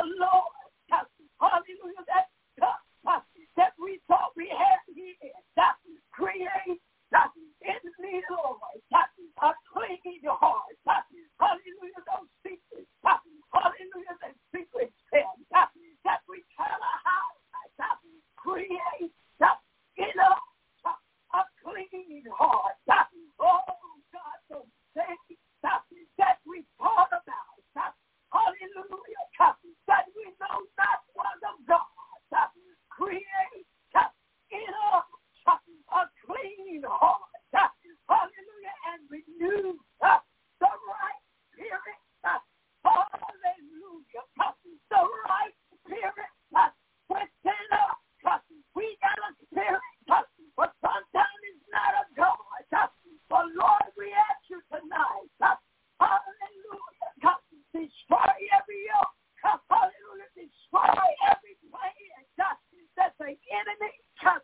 Lord, hallelujah, that that we thought we had here, create in me, Lord, a clean heart, hallelujah, those secrets, hallelujah, that secret sin, that we cannot hide, create in us a clean heart, oh God, those things that we thought about, hallelujah, that we know not was of God, create in us a clean heart, hallelujah, and renew the right spirit, hallelujah, the right spirit within us. We got a spirit, but sometimes it's not of God. But Lord, we ask you tonight, hallelujah, destroy every yoke, hallelujah, destroy every plan that the enemy, God,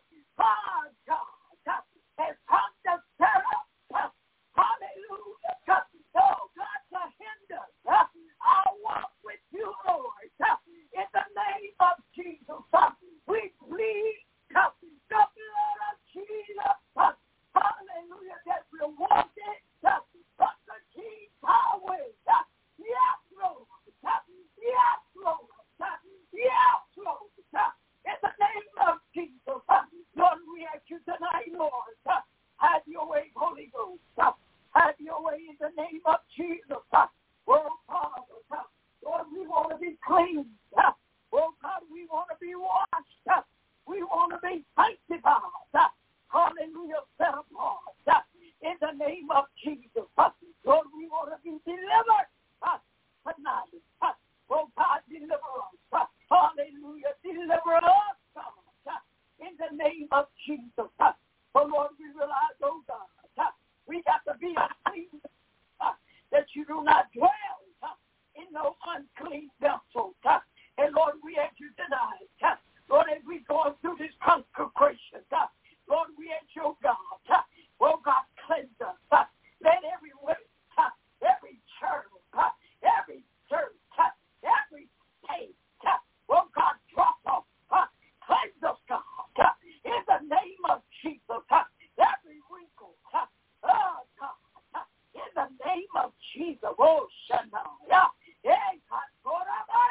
has come to set up, hallelujah, oh God, to hinder our walk with you, Lord, in the name of Jesus, we plead the blood of Jesus, hallelujah, that will walk in the key highway, yes, Lord, yes, Lord, yes, Lord, in the name of Jesus, Lord, we ask you tonight, Lord, have your way, Holy Ghost, have your way in the name of Jesus, oh, Father, Lord, we want to be clean, oh, God, we want to be washed, we want to be sanctified, hallelujah, set apart, in the name of Jesus, Lord, we want to be delivered tonight, oh, God, deliver us, hallelujah, deliver us, God, in the name of Jesus, oh, Lord, we realize, oh, God, we got to be clean, that you do not dwell in no unclean vessel. And Lord, we ask you tonight, Lord, as we go through this consecration, Lord, we ask you, God, oh God, cleanse us. Let every way, every church, every dirt, every taste, oh God, drop off. Cleanse us, God, in the name of Jesus. Every wrinkle, oh God, in the name of Jesus. Oh, Shania. Hey, God,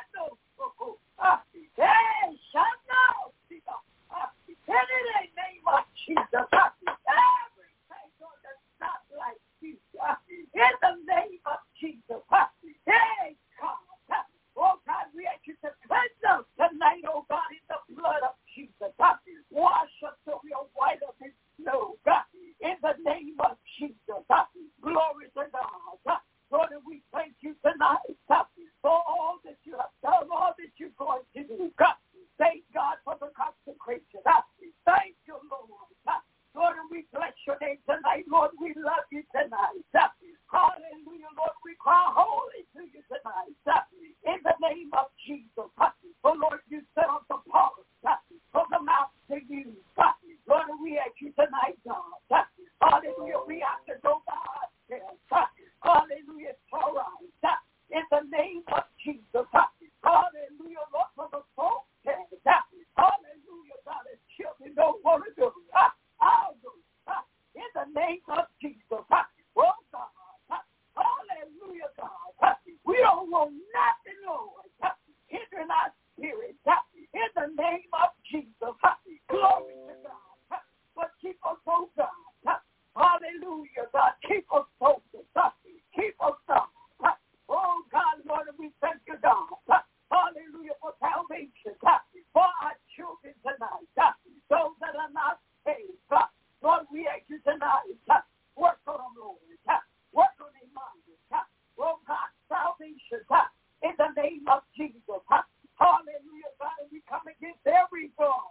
hey, Shania. In the name of Jesus. Everything that's not like you. In the name of Jesus. Hey, God. Oh, God, we ask you to cleanse us tonight, oh, God, in the blood of Jesus. Wash us so we are white as snow, God, in the name of Jesus. Glory to God. Lord, and we thank you tonight for all that you have done, all that you're going to do. God, thank God for the consecration. Thank you, Lord. Lord, and we bless your name tonight. Lord, we love you tonight. Hallelujah, Lord, we cry holy to you tonight. In the name of Jesus. Oh, Lord, you set us apart from the mouth to you. Lord, and we ask you tonight, God. Hallelujah, we have to go by ourselves. Hallelujah, it's all right. In the name of Jesus. Hallelujah, Lord, for the soul says. Hallelujah, God, as children don't want to do. I'll do. In the name of Jesus. Oh, God. Hallelujah, God. We don't want nothing, Lord, hindering our spirit. In the name of Jesus. Glory to God. But keep us, oh, God. Hallelujah, God. Keep us focused. Keep us up. Oh, God, Lord, and we thank you, God. Hallelujah, for salvation. For our children tonight. Those that are not saved. Lord, we ask you tonight. Work on them, Lord. Work on their minds. Oh, God, salvation. In the name of Jesus. Hallelujah, God, and we come against every God.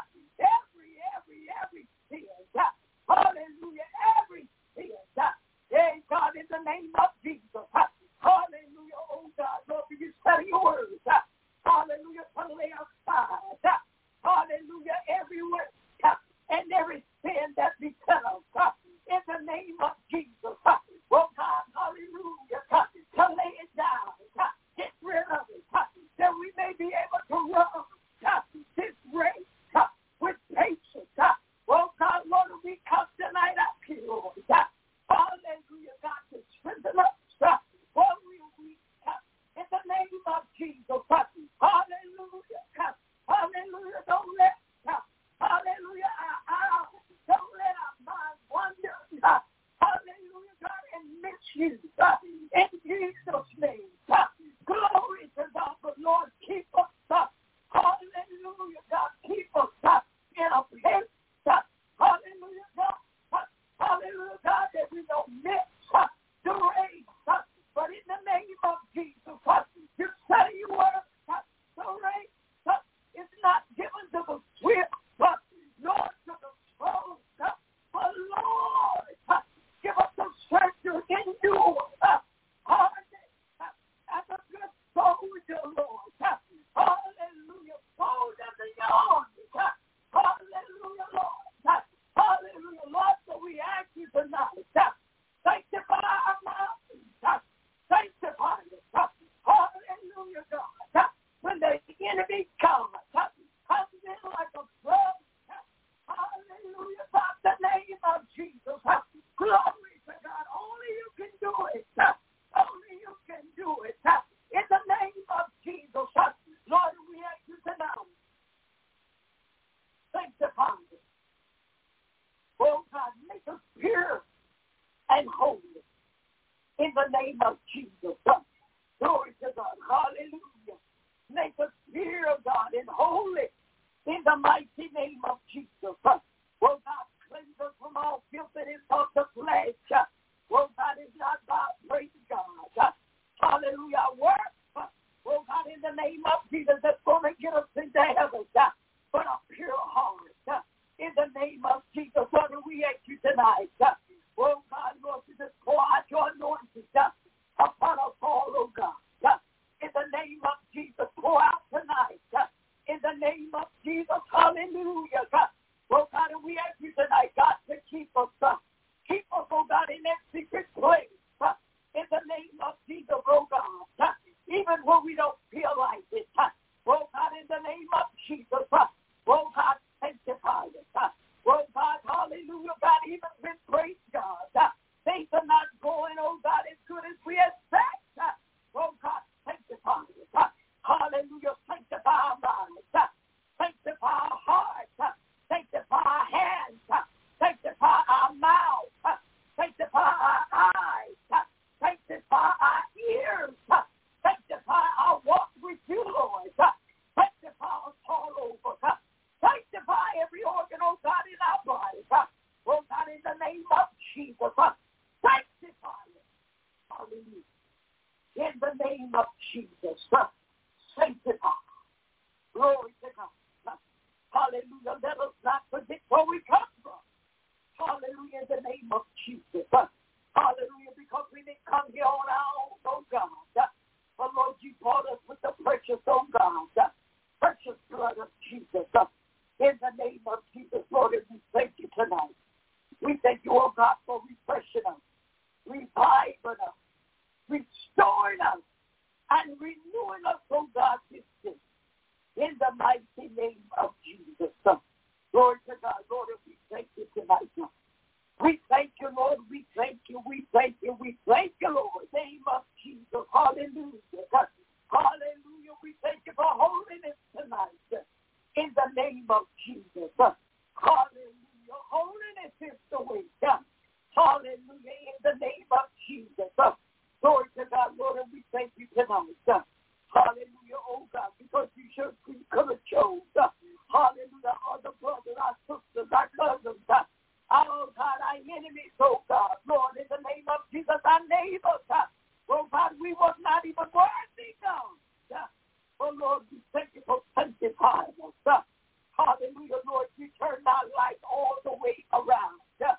Every sin. Hallelujah, every sin. Hey, God, in the name of Jesus. Hallelujah, oh God, Lord, for you study your words. Hallelujah, to lay aside be able to run this race with patience. Oh, God, Lord, we come tonight after you, Lord. Hallelujah, God, to strengthen us. When we are weak, in the name of Jesus. Hallelujah. Hallelujah. Don't let, hallelujah, don't let our minds wander. Hallelujah, God, and miss you. In Jesus' name. Glory to God. But Lord, keep us. Hallelujah, God, keep us in a place. Hallelujah, God. Hallelujah, God, that we don't miss the race. But in the name of Jesus, you say you were the race is not given to the swift, nor to the strong. But Lord, give us the strength to endure hardness as a good soldier, Lord. Hallelujah. Fold of the army. Hallelujah, Lord. Hallelujah, Lord. So we ask you tonight, sanctify our minds. Sanctify us. Hallelujah, God. When the enemy comes in like a flood. Hallelujah, God, the name of Jesus. Glory to God. Only you can do it. Only you can do it. In the name of Jesus. Lord, we ask you tonight. Sanctify us. Oh, God, make us pure and holy. In the name of Jesus. Glory to God. Hallelujah. Make us pure, God, and holy. In the mighty name of Jesus. Oh, God, cleanse us from all filthiness of the flesh. Oh, God, is not God. Praise God. Hallelujah. Work. Oh, God, in the name of Jesus, that's going to get us into heaven. But a pure heart. In the name of Jesus. Lord, we ask you tonight. Oh, God, Lord, to just pour out your anointing upon us all, oh, God. In the name of Jesus, pour out tonight. In the name of Jesus, hallelujah, God. Oh, God, and we ask you tonight, God, to keep us, oh, God, in that secret place. In the name of Jesus, oh, God. Even when we don't feel like it. Oh, God, in the name of Jesus. Oh, God, sanctify us. Oh, God, hallelujah, God, even with praise, God. Things are not going, oh, God, as good as we expect. Oh, God, sanctify us. Hallelujah, sanctify our minds. Sanctify our hearts. Sanctify our hands. Sanctify our mouths. Sanctify our eyes. Sanctify our ears. Sanctify our walk with you, Lord. Sanctify us all over. Sanctify every organ, oh God, in our bodies. Oh God, in the name of Jesus. Sanctify us. Hallelujah. In the name of Jesus. Sanctify. Glory to God. Hallelujah. Let us not forget where we come from. Hallelujah. In the name of Jesus. Hallelujah. Because we didn't come here on our own, oh God. But Lord, you brought us with the precious, oh God. Precious blood of Jesus. In the name of Jesus, Lord, and we thank you tonight. We thank you, oh God, for refreshing us, reviving us, restoring us, and renewing us, oh God, this day. In the mighty name of Jesus. Glory to God, Lord, and we thank you tonight. We thank you, Lord. We thank you. We thank you. We thank you, Lord. In the name of Jesus. Hallelujah. Hallelujah. We thank you for holiness tonight. In the name of Jesus. Hallelujah. Holiness is the way. Hallelujah. In the name of Jesus. Glory to God, Lord, and we thank you tonight. Hallelujah. Oh, God, because you could have chose. Hallelujah. All the brothers, our sisters, our cousins. Oh, God, our enemies, oh, God. Lord, in the name of Jesus, our neighbors. Oh, God, we was not even worthy, God. Oh, Lord, we thank you for sanctifying us. Hallelujah, Lord, you turned our life all the way around.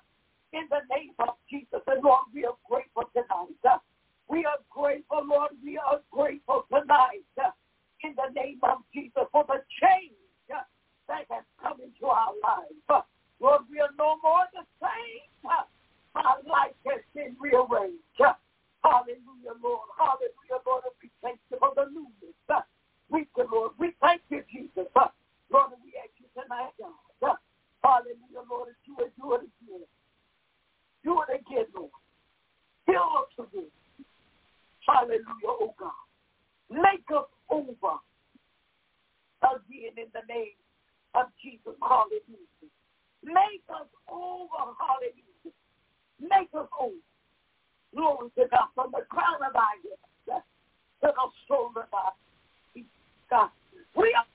In the name of Jesus, and Lord, we are grateful tonight. We are grateful, Lord, we are grateful tonight. In the name of Jesus, for the change that has come into our lives. Lord, we are no more the same. Our life has been rearranged. Hallelujah, Lord. Hallelujah, Lord. And we thank you for the newness. week, Lord. We thank you, Jesus. Lord, we ask you tonight, God. Hallelujah, Lord, that you would do it again. Do it again, Lord. Heal us again. Hallelujah, oh God. Make us over again in the name of Jesus. Hallelujah. Make us over. Hallelujah. Make us over. Glory to God, from the crown of our head to the sole of our feet. God, we are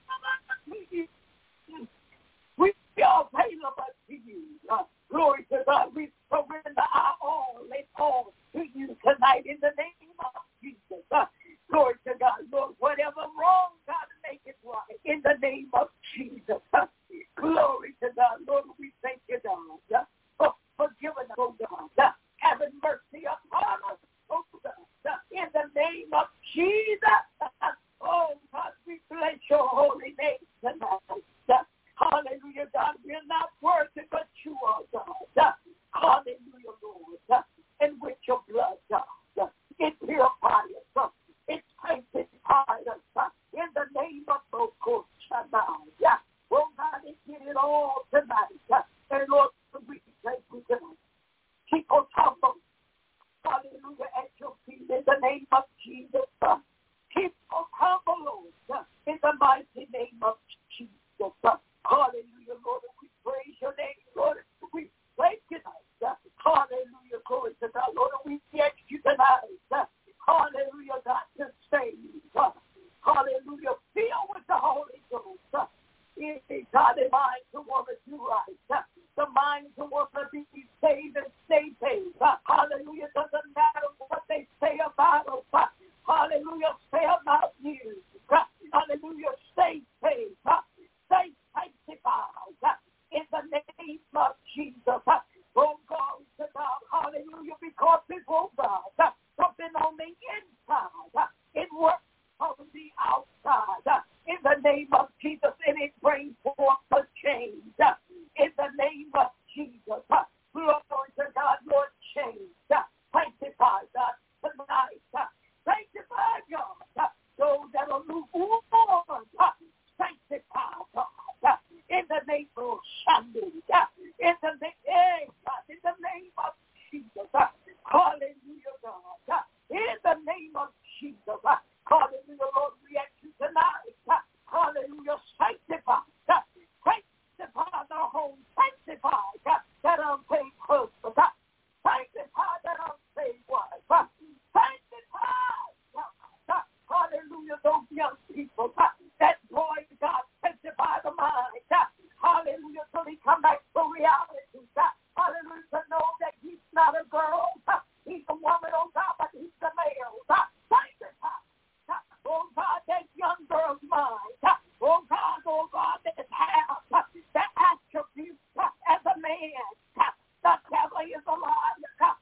available to you. Glory to God. We surrender our all to you tonight in the name of Jesus. Glory to God. Lord, whatever wrong, God, make it right in the name of Jesus. Glory to God. Lord, we thank you, God, for forgiving us, oh God. Having mercy upon us, oh God. In the name of Jesus. Oh God, we bless your holy name tonight. Hallelujah, God. We're not worthy, but you are, God. Hallelujah, Lord. And with your blood, God, it purifies us. It sanctifies us. In the name of the Lord, oh God, it did it all tonight. And Lord, we thank you tonight. Keep us humble. Hallelujah, at your feet in the name of Jesus. Keep us humble, Lord, in the mighty name of Jesus. Hallelujah, Lord. We praise your name, Lord. We thank you tonight. Hallelujah, glory to God, Lord. We thank you tonight. Hallelujah, God, to save. Hallelujah, fill with the Holy Ghost. God, the mind to want to do right. The mind to want to be saved and stay saved. Hallelujah, doesn't matter what they say about us. Hallelujah, say about you. Hallelujah, stay saved. Stay sanctified in the name of Jesus. Oh, God, to God. Hallelujah, because it's, oh God, something on the inside. It works on the outside. In the name of Jesus, and it brings forth a change. In the name of Jesus. Glory to God, Lord, change. Sanctify God tonight. Sanctify God. Those that are lukewarm. Sanctify God. In the name of Sunday. In the name of Jesus. Hallelujah, God. In the name of Jesus. Hallelujah, Lord, we ask you tonight. Hallelujah, sanctify. Sanctify the home. Sanctify that unpaid husband. Sanctify that unpaid wife. Sanctify. Hallelujah, those young people. That boy, God, sanctify the mind. Hallelujah, till he come back to reality. Hallelujah, to know that he's not a girl. He's a woman, oh God, but he's a male. Sanctify. Oh God, that young girl's mind. Oh God, that has the attributes as a man. The devil is a liar.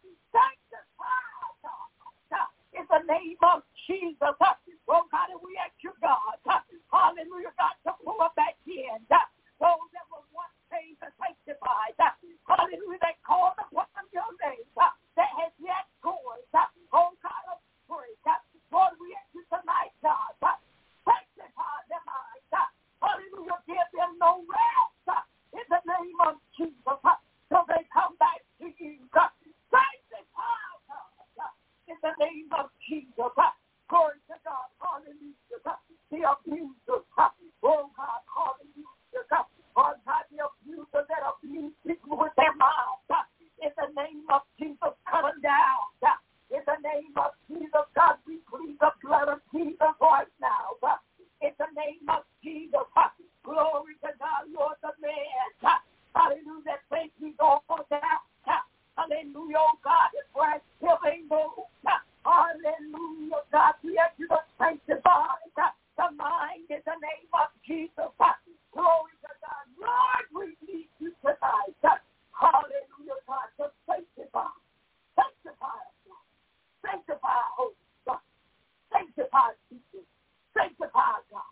Sanctify in the name of Jesus. Oh God, and we ask you, God, hallelujah, God, to pull us back in. Those that were once saved and sanctified. Hallelujah, that called upon your name. That has yet going. Oh God, I pray. Lord, we ask you tonight, God, sanctify their minds. Hallelujah, give them no rest in the name of Jesus. So they come back to you. Sanctify, God, in the name of Jesus. Glory to God, hallelujah. The abusers, oh God, hallelujah. Oh God, the abusers that abuse people with their mouths. In the name of Jesus, cut them down. In the name of Jesus, God, we plead the blood of Jesus right now. In the name of Jesus, glory to God, Lord, the man. Hallelujah, that thinks he's all down. Hallelujah, oh God, his breath still ain't moved. Hallelujah, God, we ask you to sanctify the mind in the name of Jesus. Glory to God, Lord, we need you tonight. Hallelujah, God, to sanctify. Sanctify us, God. Sanctify our hope, God. Sanctify people. Sanctify, God.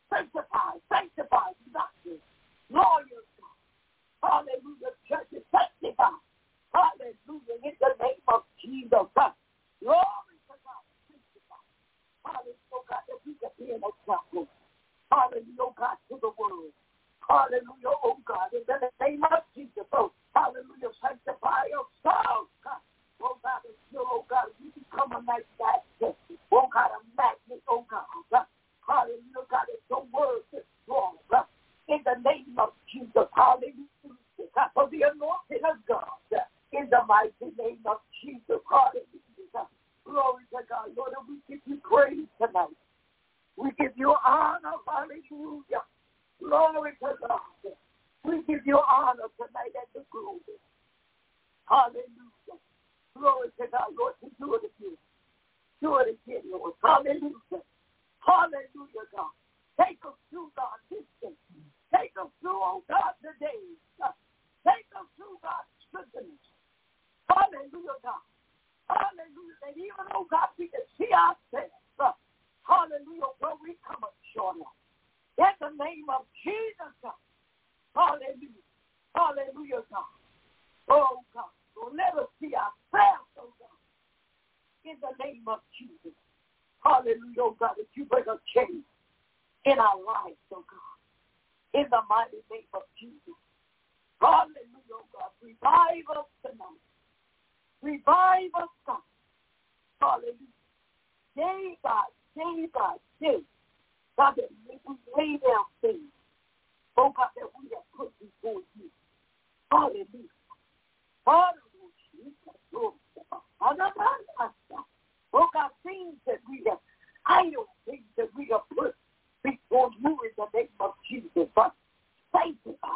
Sanctify doctors, lawyers, God. Hallelujah, churches, sanctify. Hallelujah, in the name of Jesus. Glory to God, sanctify. Hallelujah, God, that we can be an example. Hallelujah, oh God, in the name of Jesus. Oh, hallelujah, sanctify your soul, God. Oh God, until, oh God, we become a nice magnet. Oh God, a magnet, oh God. Hallelujah, God, it's your word is strong. In the name of Jesus, hallelujah, for the anointing of God. In the mighty name of Jesus, hallelujah. Glory to God, Lord, and we give you praise tonight. We give you honor, hallelujah. Glory to God. We give you honor tonight and the glory. Hallelujah. Glory to God, Lord, to do it again. Do it again, Lord. Hallelujah. Hallelujah, God. Take us through, God, this day. Take us through, oh God, today. Take us through, God, strengthen us. Hallelujah, God. Hallelujah. And even, oh God, we can see ourselves. Hallelujah, where we come up short of. In the name of Jesus, God. Hallelujah. Hallelujah, God. Oh, God. So let us see ourselves, oh God. In the name of Jesus. Hallelujah, oh God, that you bring a change in our lives, oh God. In the mighty name of Jesus. Hallelujah, oh God. Revive us tonight. Revive us, God. Hallelujah. Day by day. God, that we lay down things. Oh God, that we have put before you. Hallelujah. Hallelujah. Oh God, things that we have, idle things that we have put before you in the name of Jesus. But sanctify.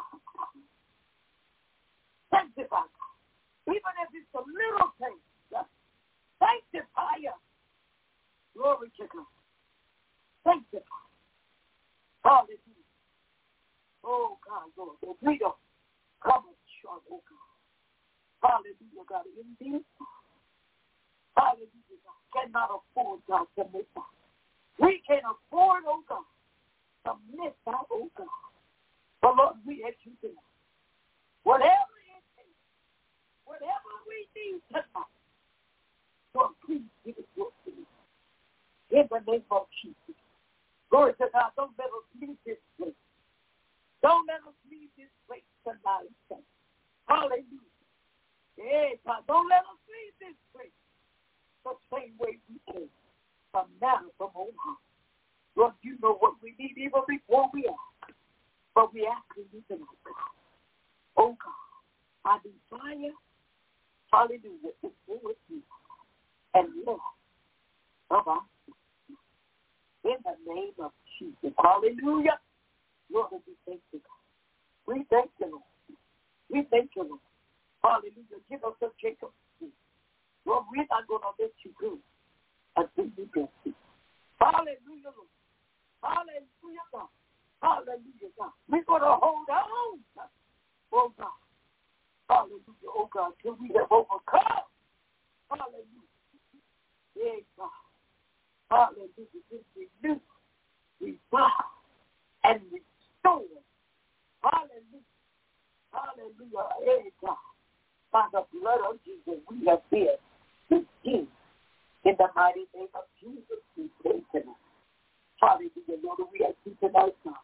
Sanctify. Even if it's a little thing, sanctify us. Glory to God. Sanctify. Hallelujah. Oh God, Lord, that we don't come short, oh God. Hallelujah, God. Indeed, hallelujah, God. Cannot afford, God, to miss out. We can afford, oh God, to miss out, oh God. But Lord, we ask you tonight. Whatever it takes, whatever we need tonight, Lord, please give it to us. In the name of Jesus. Glory to God. Don't let us leave this place. Don't let us leave this place tonight. Hallelujah. Yeah, God. Don't let us leave this place the same way we came. From now from on high. Lord, you know what we need even before we ask. But we ask you tonight, God. Oh, God. I desire, hallelujah, to go with you and love of us. In the name of Jesus. Hallelujah. Lord, we thank you, God. We thank you, Lord. We thank you, Lord. Hallelujah. Give us a Jacob. Lord, we're not going to let you go until you bless us. Hallelujah, Lord. Hallelujah, God. Hallelujah, God. We're going to hold on. Oh, God. Hallelujah, oh, God, till we have overcome. Hallelujah. Yeah, God. Hallelujah. Just renew, revive, and restore. Hallelujah. Hallelujah. Hey, God. By the blood of Jesus, we have been redeemed. In the mighty name of Jesus, we pray tonight. Hallelujah. Lord, we ask you tonight, God.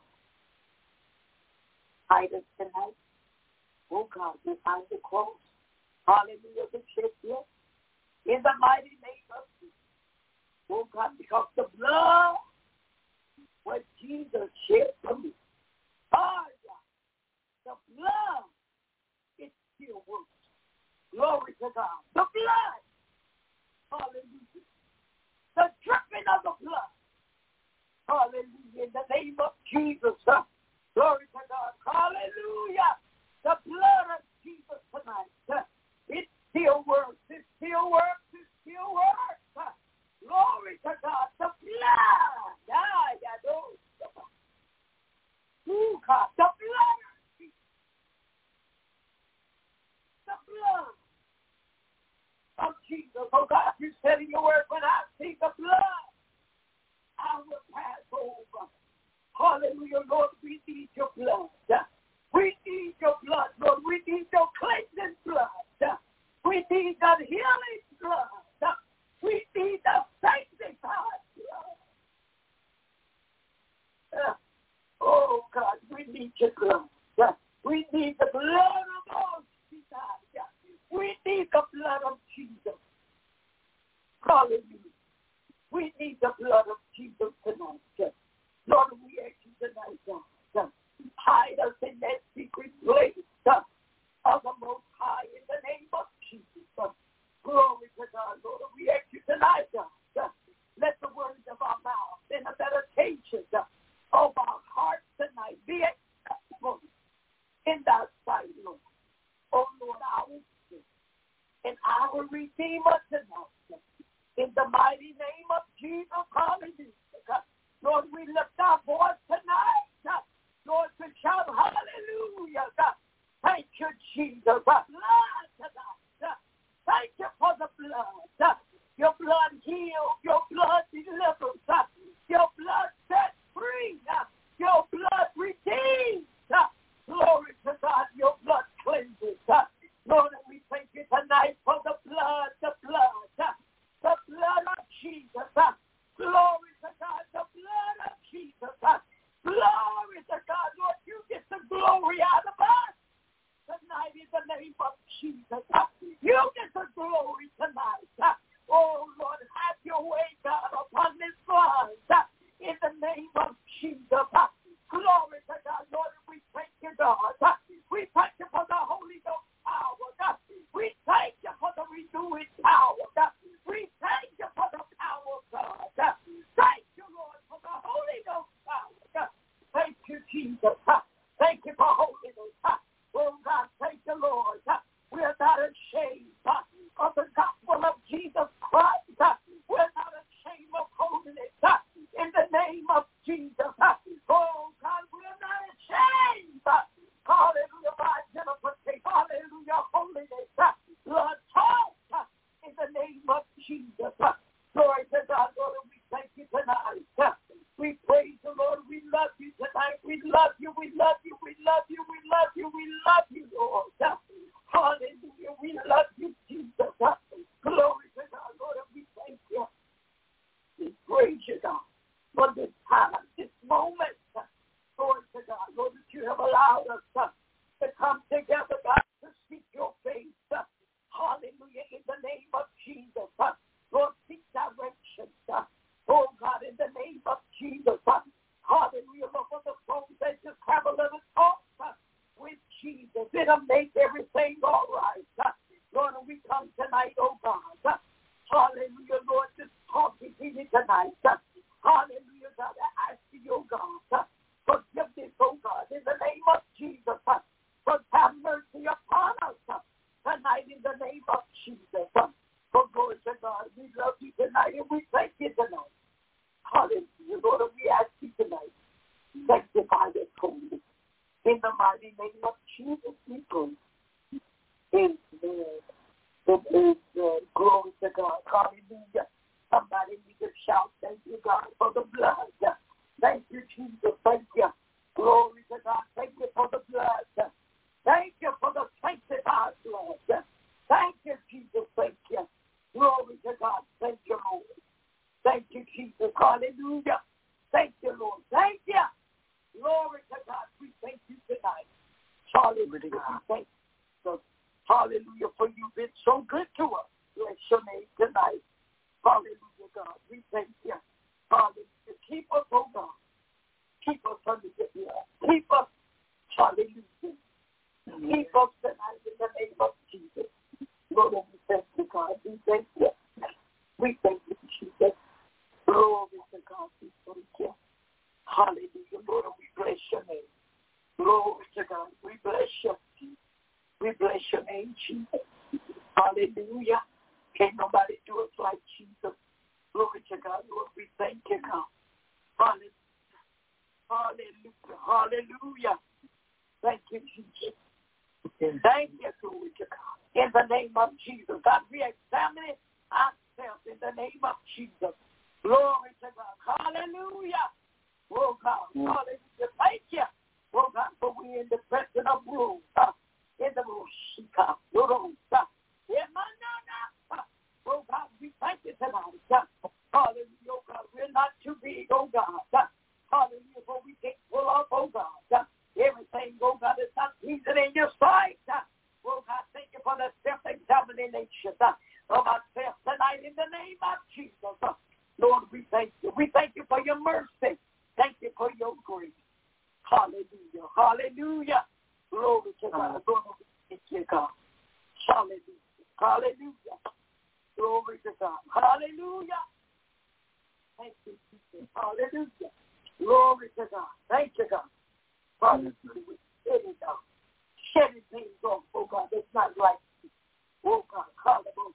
Hide us tonight. Oh, God, behind the cross. Hallelujah. The church, yes. In the mighty name of Jesus. Oh, God, because the blood, what Jesus shed for me. Oh, God, the blood, it still works. Glory to God. The blood, hallelujah. The dripping of the blood, hallelujah. In the name of Jesus, glory to God. Hallelujah. The blood of Jesus tonight, it still works. It still works. It still works. Glory to God. The blood. Ooh, God. The blood. The blood of Jesus. Oh, God, you said in your word, when I see the blood, I will pass over. Hallelujah, Lord. We need your blood. We need your blood, Lord. We need your cleansing blood. We need the healing blood. We need the sanctified blood. Oh, God, we need your blood. We need the blood of all Jesus. We need the blood of Jesus. Hallelujah. We need the blood of Jesus tonight. Lord, we ask you tonight, God, hide us in that secret place of the Most High in the name of Jesus. Glory to God, Lord. We ask you tonight, God, let the words of our mouth and the meditation of our hearts tonight be acceptable in thy sight, Lord. Oh, Lord, our King and our Redeemer tonight. In the mighty name of Jesus, hallelujah. Lord, we lift our voice tonight, Lord, to shout hallelujah. Thank you, Jesus. Blood tonight. Thank you for the blood. Your blood heals. Your blood delivers. Your blood sets free. Your blood redeems. Glory to God. Your blood cleanses. Lord, and we thank you tonight for the blood, the blood of Jesus. Glory to God, the blood of Jesus. Glory to God, Lord, you get the glory out of us tonight in the name of Jesus. You get the glory tonight. Oh, Lord, have your way, God, upon this blood in the name of Jesus. Glory to God, Lord, and we thank you, God. We thank you for the Holy Ghost power, God. We thank you for the renewing power, God. We thank you for the power of God. Thank you, Lord, for the Holy Ghost power, God. Thank you, Jesus. Thank you for Holy Ghost. Oh, God, thank you, Lord. We are not ashamed of the gospel of Jesus Christ. We're not ashamed of holiness in the name of Jesus. Oh, God, we're not ashamed. Hallelujah, by identification. Hallelujah, holiness. Lord, talk in the name of Jesus. Glory to God, Lord, and we thank you tonight. We praise you, Lord. We love you tonight. We love you. We love you. We love you. We love you. We love you, Lord. Hallelujah. We love you, Jesus. Glory to God, Lord, and we thank you. We praise you, God, for this time, this moment. Glory to God, Lord, that you have allowed us to come together, God, to seek your face. Hallelujah, in the name of Jesus. Lord, seek direction. Oh, God, in the name of Jesus. Hallelujah, Lord, for the folks that just have a little talk with Jesus. It'll make everything all right. Lord, and we come tonight, oh, God. Hallelujah, Lord, just talking to you tonight. Hallelujah, God, I ask you, oh, God, forgiveness, oh, God, in the name of Jesus. Have mercy upon us tonight in the name of Jesus. For glory to God, we love you tonight and we thank you tonight. Hallelujah, Lord, and we ask you tonight, sanctify this holy. In the mighty name of Jesus, we pray. Amen. Glory to God. Hallelujah. Somebody need to shout, thank you, God, for the blood. Thank you, Jesus. Thank you. Glory to God. Thank you for the blood. Thank you for the sanctified blood. Thank you, Jesus. Thank you. Glory to God. Thank you, Lord. Thank you, Jesus. Hallelujah. Thank you, Lord. Thank you. Glory to God. We thank you tonight. Hallelujah. Thank you. Hallelujah. For you've been so good to us. Bless your name tonight. Hallelujah, God. We thank you. Hallelujah. Keep us, oh God. Keep us under the blood. Keep us. Hallelujah. Keep us tonight in the name of Jesus. Lord, we thank you, God. We thank you. We thank you, Jesus. Glory to God. We thank you. Hallelujah. Lord, we bless your name. Glory to God. We bless you. We bless your name, Jesus. Hallelujah. Can't nobody do us like Jesus. Glory to God. Lord, we thank you, God. Hallelujah. Hallelujah. Hallelujah. Thank you, Jesus. Thank you, glory to God. In the name of Jesus. God, we examine ourselves in the name of Jesus. Glory to God. Hallelujah. Oh, God. Hallelujah. Thank you. Oh, God, for we in the presence of rules. In the room. Oh, God, we thank you tonight. Hallelujah. Oh, God, we're not too big, oh, God. Hallelujah. For we can't pull up, oh, God. Every Hallelujah. Glory to God. Thank you, God. Hallelujah. Hallelujah. Glory to God. Hallelujah. Thank you, Jesus. Hallelujah. Glory to God. Thank you, God. Hallelujah. Shedding, God. Shedding things off, oh God. It's not like you. Oh God. Hallelujah.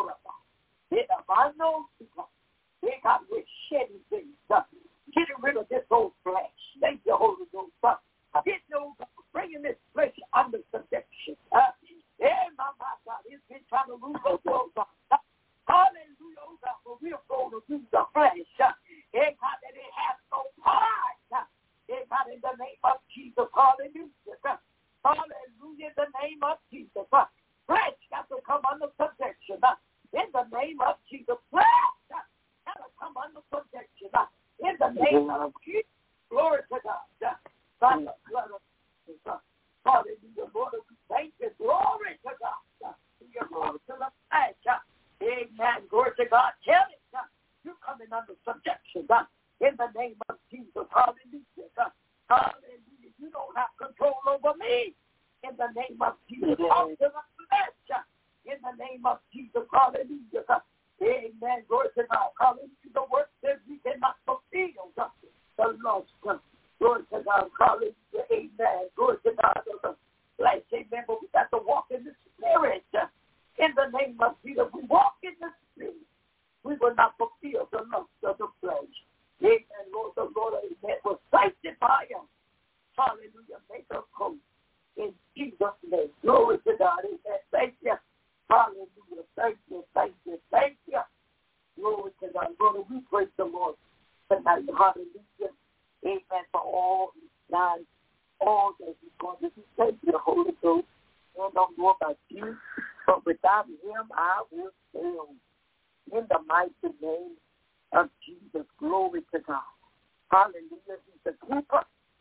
They got with shedding things. Getting rid of this old flesh. Thank you, Holy Ghost. Getting over, bringing this flesh under subjection. My God, it's been trying to lose us, oh God. Hallelujah, oh God, but we're going to lose the flesh. God, that it has no part. God, in the name of Jesus. Hallelujah. Hallelujah, in the name of Jesus. Flesh got to come under subjection. In the name of Jesus. Flesh got to come under subjection. In the name of Jesus. Glory to God. By the blood of Jesus. Hallelujah, Lord. We thank you. Glory to God. Glory to the flesh. Amen. Glory to God. Tell it. You're coming under subjection. In the name of Jesus. Hallelujah. Hallelujah. You don't have control over me. In the name of Jesus. Talk to the flesh. In the name of Jesus. Hallelujah. Amen. Glory to God. Hallelujah. The word says we cannot fulfill the lust. Glory to God. Hallelujah. Amen. Glory to God. The flesh. Amen. But we got to walk in the Spirit. In the name of Jesus. We walk in the Spirit. We will not fulfill the lust of the flesh. Amen. Lord, the Lord, amen, will sanctify us. Hallelujah. Make us holy. In Jesus' name. Glory to God. Amen. Thank you. Hallelujah. Thank you. Thank you. Thank you. Glory to God. Lord, we praise the Lord tonight. Hallelujah. Amen. For all His lives, all that He's going to do. Thank you, Holy Ghost. I don't know about you, but without Him, I will fail. In the mighty name of Jesus. Glory to God. Hallelujah. He's a keeper.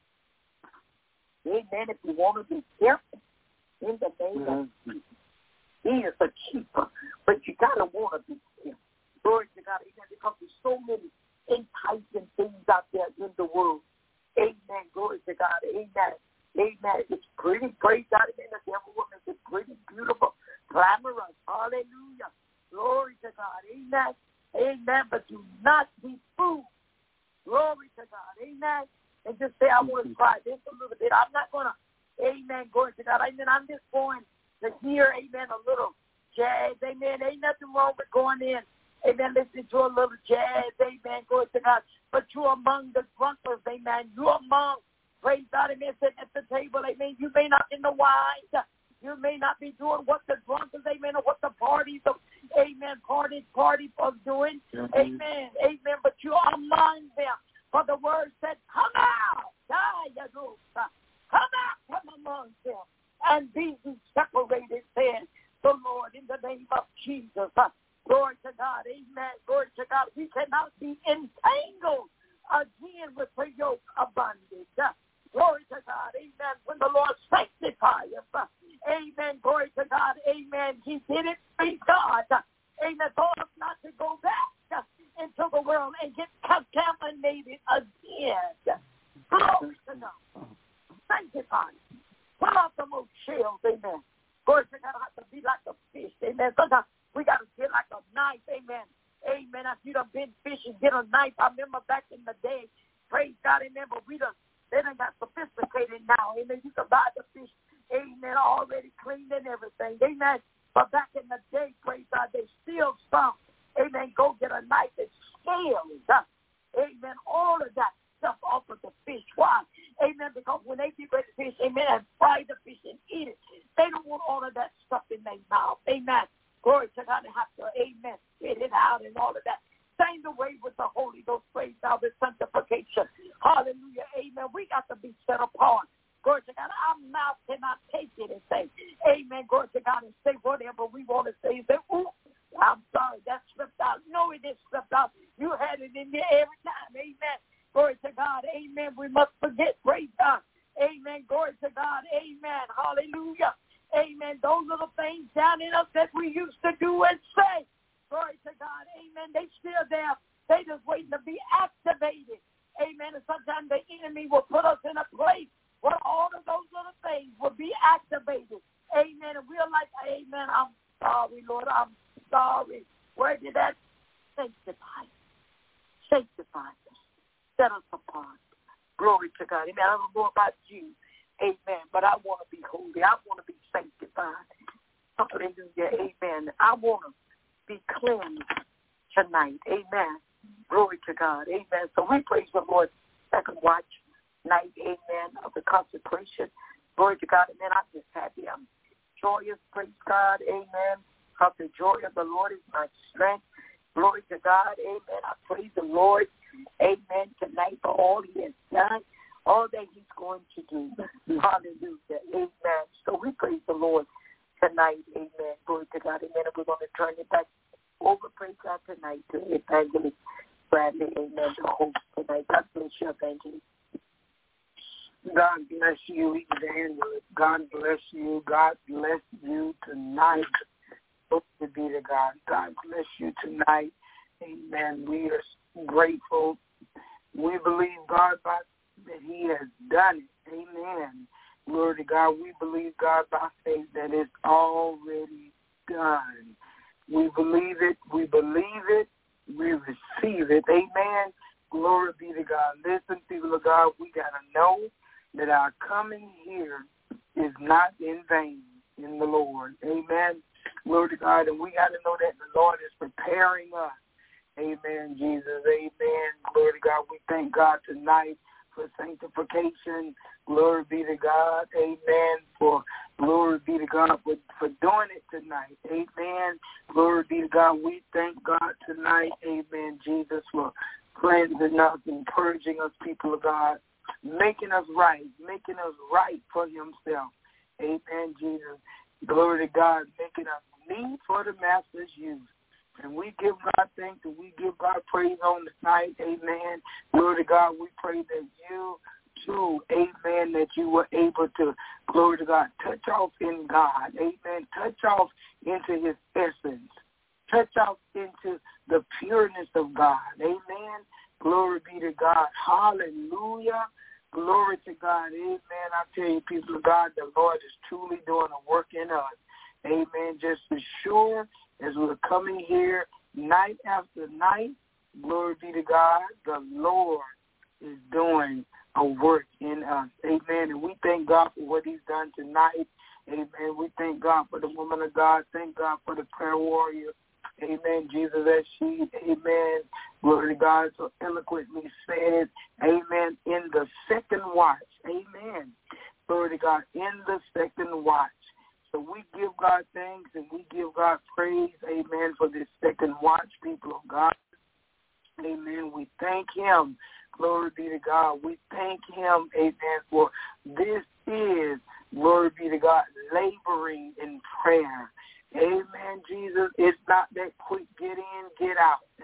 Amen. If you want to be kept, in the name of Jesus. He is a keeper, but you got to want to be kept. Glory to God. Amen. Because there's so many enticing things out there in the world. Amen. Glory to God. Amen. Amen. It's pretty, praise God. Amen. The devil will make it pretty beautiful, glamorous. Hallelujah. Glory to God. Amen. Amen. But do not be fooled. Glory to God. Amen. And just say, I want to try this a little bit. I'm not going to, amen, glory to God. Amen. I'm just going to hear, amen, a little jazz. Amen. Ain't nothing wrong with going in. Amen. Listen to a little jazz. Amen. Glory to God. But you're among the drunkards. Amen. You're among, praise God. Amen. Sitting at the table. Amen. You may not be in the wine. You may not be doing what the drunkards, amen, or what the parties of, amen, party are doing. Amen. Amen. But you're among them. For the word said, come out. Come out from among them. And be separated, said the Lord, in the name of Jesus. Glory to God. Amen. Glory to God. We cannot be entangled again with the yoke of bondage. Glory to God. Amen. When the Lord sanctifies us. Amen. Glory to God. Amen. He did it. Praise God. Amen. For us not to go back into the world and get contaminated again. Glory to God. Sanctify. Pull out the most shells. Amen. Glory to God. Have to be like a fish. Amen. Sometimes we got to get like a knife. Amen. Amen. If you done been fishing, get a knife. I remember back in the day. Praise God. Amen. But they done got sophisticated now. Amen. You can buy the fish. Amen. Already cleaned and everything. Amen. But back in the day, praise God, they still some. Amen. Go get a knife and scales. Amen. All of that stuff off of the fish. Why? Amen. Because when they get ready to fish, amen, and fry the fish and eat it, they don't want all of that stuff in their mouth. Amen. Glory to God. They have to, amen, spit it out and all of that. Same the way with the Holy Ghost, praise God, with sanctification. Hallelujah. Amen. We got to be set apart. Glory to God. Our mouth cannot take anything. Amen. Glory to God, and say whatever we want to say. Say, ooh, I'm sorry, that slipped out. No, it didn't slip out. You had it in there every time. Amen. Glory to God. Amen. We must forget. Praise God. Amen. Glory to God. Amen. Hallelujah. Amen. Those little things down in us that we used to do and say. Glory to God. Amen. They still there. They just waiting to be activated. Amen. And sometimes the enemy will put us in a place where all I'm sorry. Where did that sanctify? Sanctify us. Set us apart. Glory to God. Amen. I don't know about you. Amen. But I want to be holy. I want to be sanctified. Hallelujah. Amen. I want to be cleansed tonight. Amen. Glory to God. Amen. So we praise the Lord. Second watch night. Amen. Of the consecration. Glory to God. Amen. I'm just happy. I'm joyous. Praise God. Amen. Because the joy of the Lord is my strength. Glory to God. Amen. I praise the Lord. Amen. Tonight for all he has done, all that he's going to do. Hallelujah. Amen. So we praise the Lord tonight. Amen. Glory to God. Amen. And we're going to turn it back over, praise God, tonight to Evangelist Bradley. Amen. The host tonight. God bless you, Evangelist. God bless you, Evangelist. God bless you. God bless you tonight. Glory be to God. God bless you tonight. Amen. We are grateful. We believe God by that he has done it. Amen. Glory to God. We believe God by faith that it's already done. We believe it. We believe it. We receive it. Amen. Glory be to God. Listen, people of God, we got to know that our coming here is not in vain in the Lord. Amen. Glory to God. And we got to know that the Lord is preparing us. Amen, Jesus. Amen. Glory to God. We thank God tonight for sanctification. Glory be to God. Amen. For glory be to God for doing it tonight. Amen. Glory be to God. We thank God tonight. Amen, Jesus, for cleansing us and purging us, people of God, making us right for himself. Amen, Jesus. Glory to God, making us meet for the master's use. And we give God thanks and we give God praise on tonight. Amen. Glory to God, we pray that you too, amen, that you were able to, glory to God, touch off in God. Amen. Touch off into his essence. Touch off into the pureness of God. Amen. Glory be to God. Hallelujah. Glory to God. Amen. I tell you, people of God, the Lord is truly doing a work in us. Amen. Just as sure as we're coming here night after night, glory be to God, the Lord is doing a work in us. Amen. And we thank God for what he's done tonight. Amen. We thank God for the woman of God. Thank God for the prayer warrior. Amen. Jesus, as she, amen, glory to God, so eloquently said, amen, in the second watch. Amen. Glory to God, in the second watch. So we give God thanks and we give God praise, amen, for this second watch, people of God. Amen. We thank him. Glory be to God. We thank him, amen, for this is, glory be to God, laboring in prayer. Amen, Jesus. It's not that quick get in, get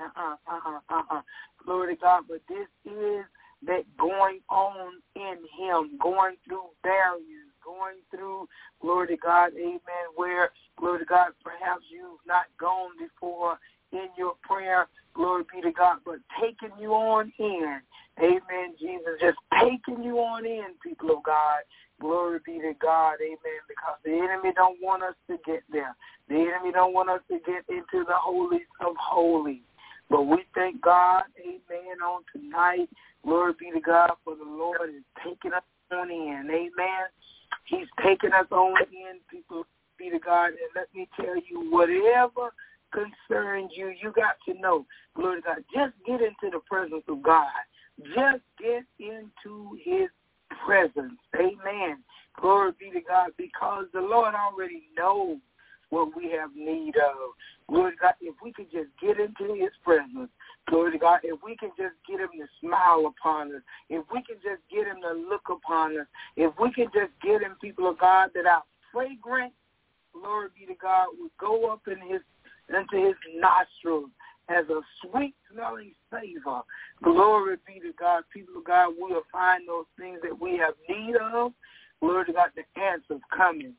out. Glory to God. But this is that going on in him, going through barriers, going through, glory to God, amen, where, glory to God, perhaps you've not gone before in your prayer, glory be to God, but taking you on in. Amen, Jesus, just taking you on in, people of God. Glory be to God, amen, because the enemy don't want us to get there. The enemy don't want us to get into the holies of holies. But we thank God, amen, on tonight. Glory be to God, for the Lord is taking us on in. Amen. He's taking us on in, people be to God. And let me tell you, whatever concerns you, you got to know, glory to God, just get into the presence of God. Just get into his presence. Amen. Glory be to God, because the Lord already knows what we have need of. Glory to God, if we could just get into his presence, glory to God, if we can just get him to smile upon us, if we can just get him to look upon us, if we can just get him, people of God, that our fragrance, glory be to God, would go up into his nostrils as a sweet-smelling savor. Glory be to God. People of God, we will find those things that we have need of. Glory to God, the answers coming.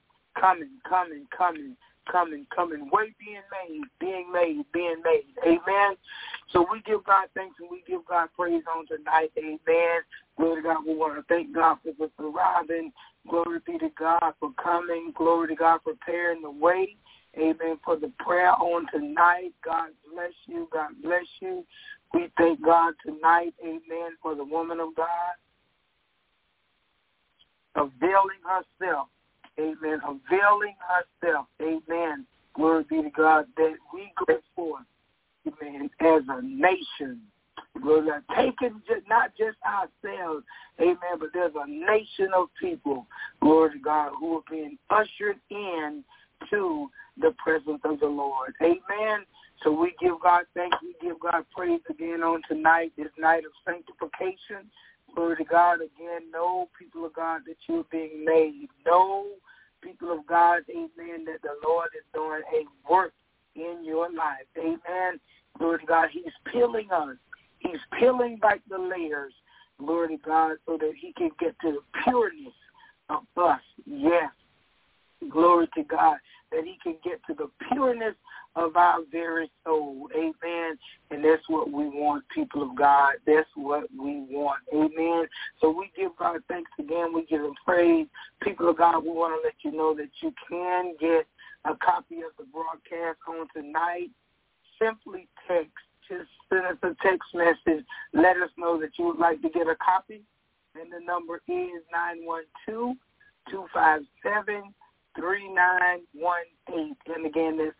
Way being made. Amen. So we give God thanks and we give God praise on tonight. Amen. Glory to God. We want to thank God for Sister Robin. Glory be to God for coming. Glory to God for preparing the way. amen, for the prayer on tonight. God bless you. God bless you. We thank God tonight, amen, for the woman of God availing herself, amen, availing herself, amen. Glory be to God that we go forth, amen, as a nation. We're taking not just ourselves, amen, but there's a nation of people, glory to God, who are being ushered in to the presence of the Lord. Amen. So we give God thanks. We give God praise again on tonight, this night of sanctification. Glory to God again. Know, people of God, that you're being made. Know, people of God, amen, that the Lord is doing a work in your life. Amen. Glory to God. He's peeling us. He's peeling back the layers, glory to God, so that he can get to the pureness of us. Yes. Glory to God, that he can get to the pureness of our very soul. Amen. And that's what we want, people of God. That's what we want. Amen. So we give God thanks again. We give him praise. People of God, we want to let you know that you can get a copy of the broadcast on tonight. Simply text. Just send us a text message. Let us know that you would like to get a copy. And the number is 912-257-3918. And again, that's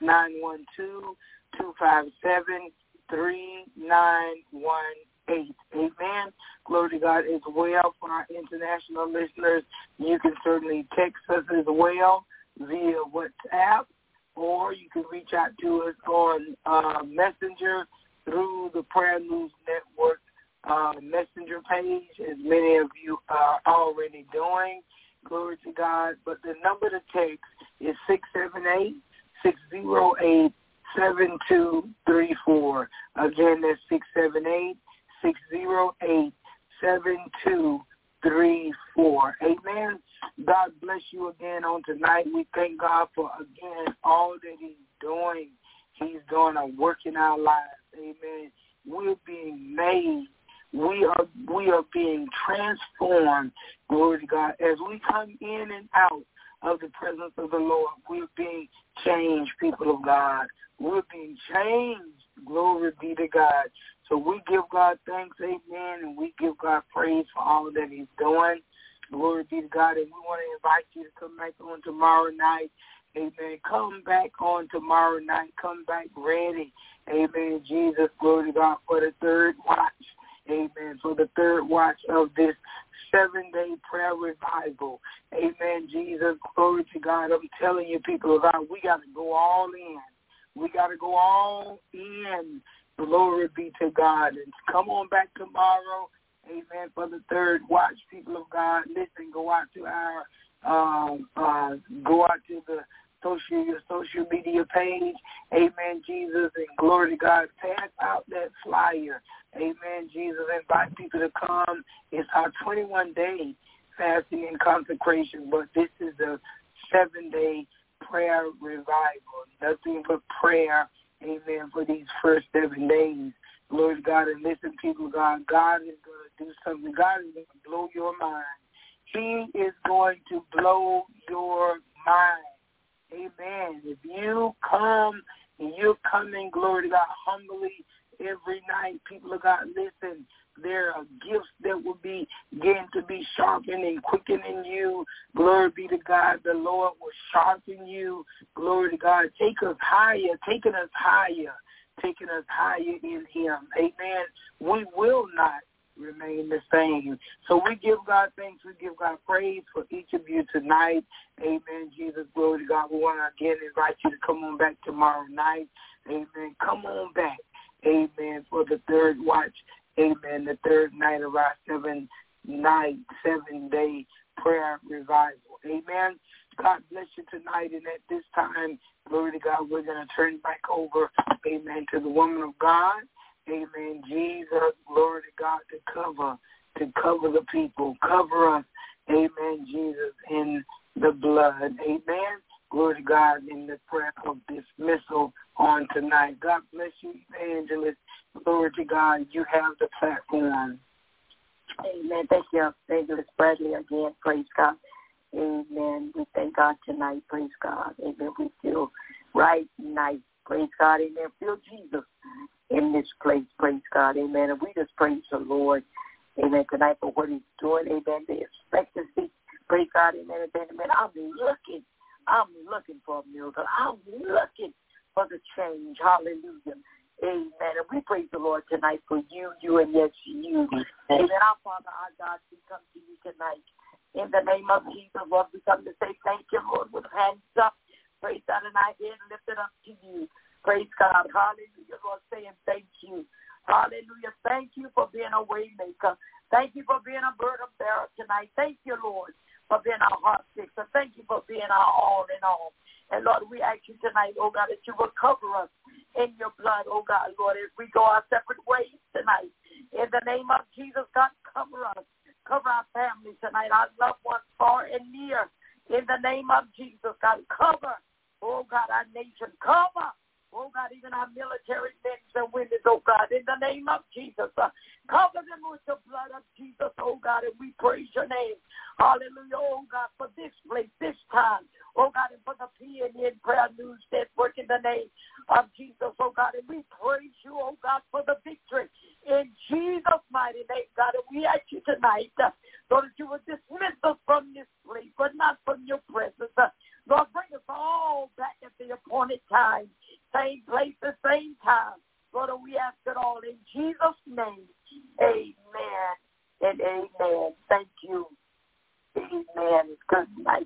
912-257-3918. Amen. Glory to God as well. For our international listeners, you can certainly text us as well via WhatsApp, or you can reach out to us on Messenger through the Prayer News Network Messenger page, as many of you are already doing. Glory to God. But the number to text is 678-608-7234. Again, that's 678-608-7234. Amen. God bless you again on tonight. We thank God for, again, all that he's doing. He's doing a work in our lives. Amen. We're being made. We are being transformed. Glory to God. As we come in and out of the presence of the Lord, we're being changed, people of God. We're being changed. Glory be to God. So we give God thanks, amen, and we give God praise for all that he's doing. Glory be to God. And we want to invite you to come back on tomorrow night. Amen. Come back on tomorrow night. Come back ready. Amen. Jesus, glory to God, for the third watch. Amen. For the third watch of this 7-day prayer revival. Amen. Jesus, glory to God. I'm telling you, people of God, we got to go all in. We got to go all in. Glory be to God. And come on back tomorrow. Amen. For the third watch, people of God. Listen, go out to the your social media page. Amen, Jesus, and glory to God. Pass out that flyer. Amen, Jesus. Invite people to come. It's our 21-day fasting and consecration, but this is a 7-day prayer revival. Nothing but prayer. Amen, for these first 7 days. Glory to God. And listen, people of God, God is going to do something. God is going to blow your mind. He is going to blow your mind. Amen. If you come and you're coming, glory to God, humbly every night, people of God, listen, there are gifts that will be getting to be sharpened and quickened in you. Glory be to God. The Lord will sharpen you. Glory to God. Take us higher, taking us higher in him. Amen. We will not remain the same. So we give God thanks. We give God praise for each of you tonight. Amen. Jesus, glory to God. We want to again invite you to come on back tomorrow night. Amen. Come on back. Amen. For the third watch. Amen. The third night of our 7-day prayer revival. Amen. God bless you tonight. And at this time, glory to God, we're going to turn back over, amen, to the woman of God. Amen. Jesus, glory to God, to cover the people. Cover us, amen, Jesus, in the blood. Amen. Glory to God, in the prayer of dismissal on tonight. God bless you, evangelist. Glory to God. You have the platform. Amen. Thank you, Evangelist Bradley, again. Praise God. Amen. We thank God tonight. Praise God. Amen. We feel right tonight. Praise God. Amen. Feel Jesus in this place. Praise God. Amen. And we just praise the Lord. Amen. Tonight for what he's doing. Amen. The expectancy. Praise God. Amen. Amen. I'm looking for a miracle. I'm looking for the change. Hallelujah. Amen. And we praise the Lord tonight for you, and yes, you. Amen. Our Father, our God, we come to you tonight. In the name of Jesus, Lord, we come to say thank you, Lord, with hands up. Praise God, and our head lifted up to you. Praise God. Hallelujah, Lord, saying thank you. Hallelujah. Thank you for being a way maker. Thank you for being a burden bearer tonight. Thank you, Lord, for being our heart fixer. Thank you for being our all in all. And, Lord, we ask you tonight, oh, God, that you will cover us in your blood, oh, God, Lord, as we go our separate ways tonight. In the name of Jesus, God, cover us. Cover our families tonight, our loved ones far and near. In the name of Jesus, God, cover, oh, God, our nation. Cover, oh, God, even our military men and women, oh, God, in the name of Jesus. Cover them with the blood of Jesus, oh, God, and we praise your name. Hallelujah, oh, God, for this place, this time, oh, God, and for the PNN Prayer News Network in the name of Jesus, oh, God, and we praise you, oh, God, for the victory in Jesus' mighty name, God, and we ask you tonight, Lord, that you would dismiss us from this place, but not from your presence. Lord, bring us all back at the appointed time, same place, the same time. Lord, and we ask it all in Jesus' name. Amen and amen. Thank you. Amen. Good night.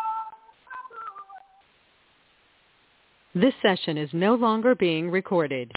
This session is no longer being recorded.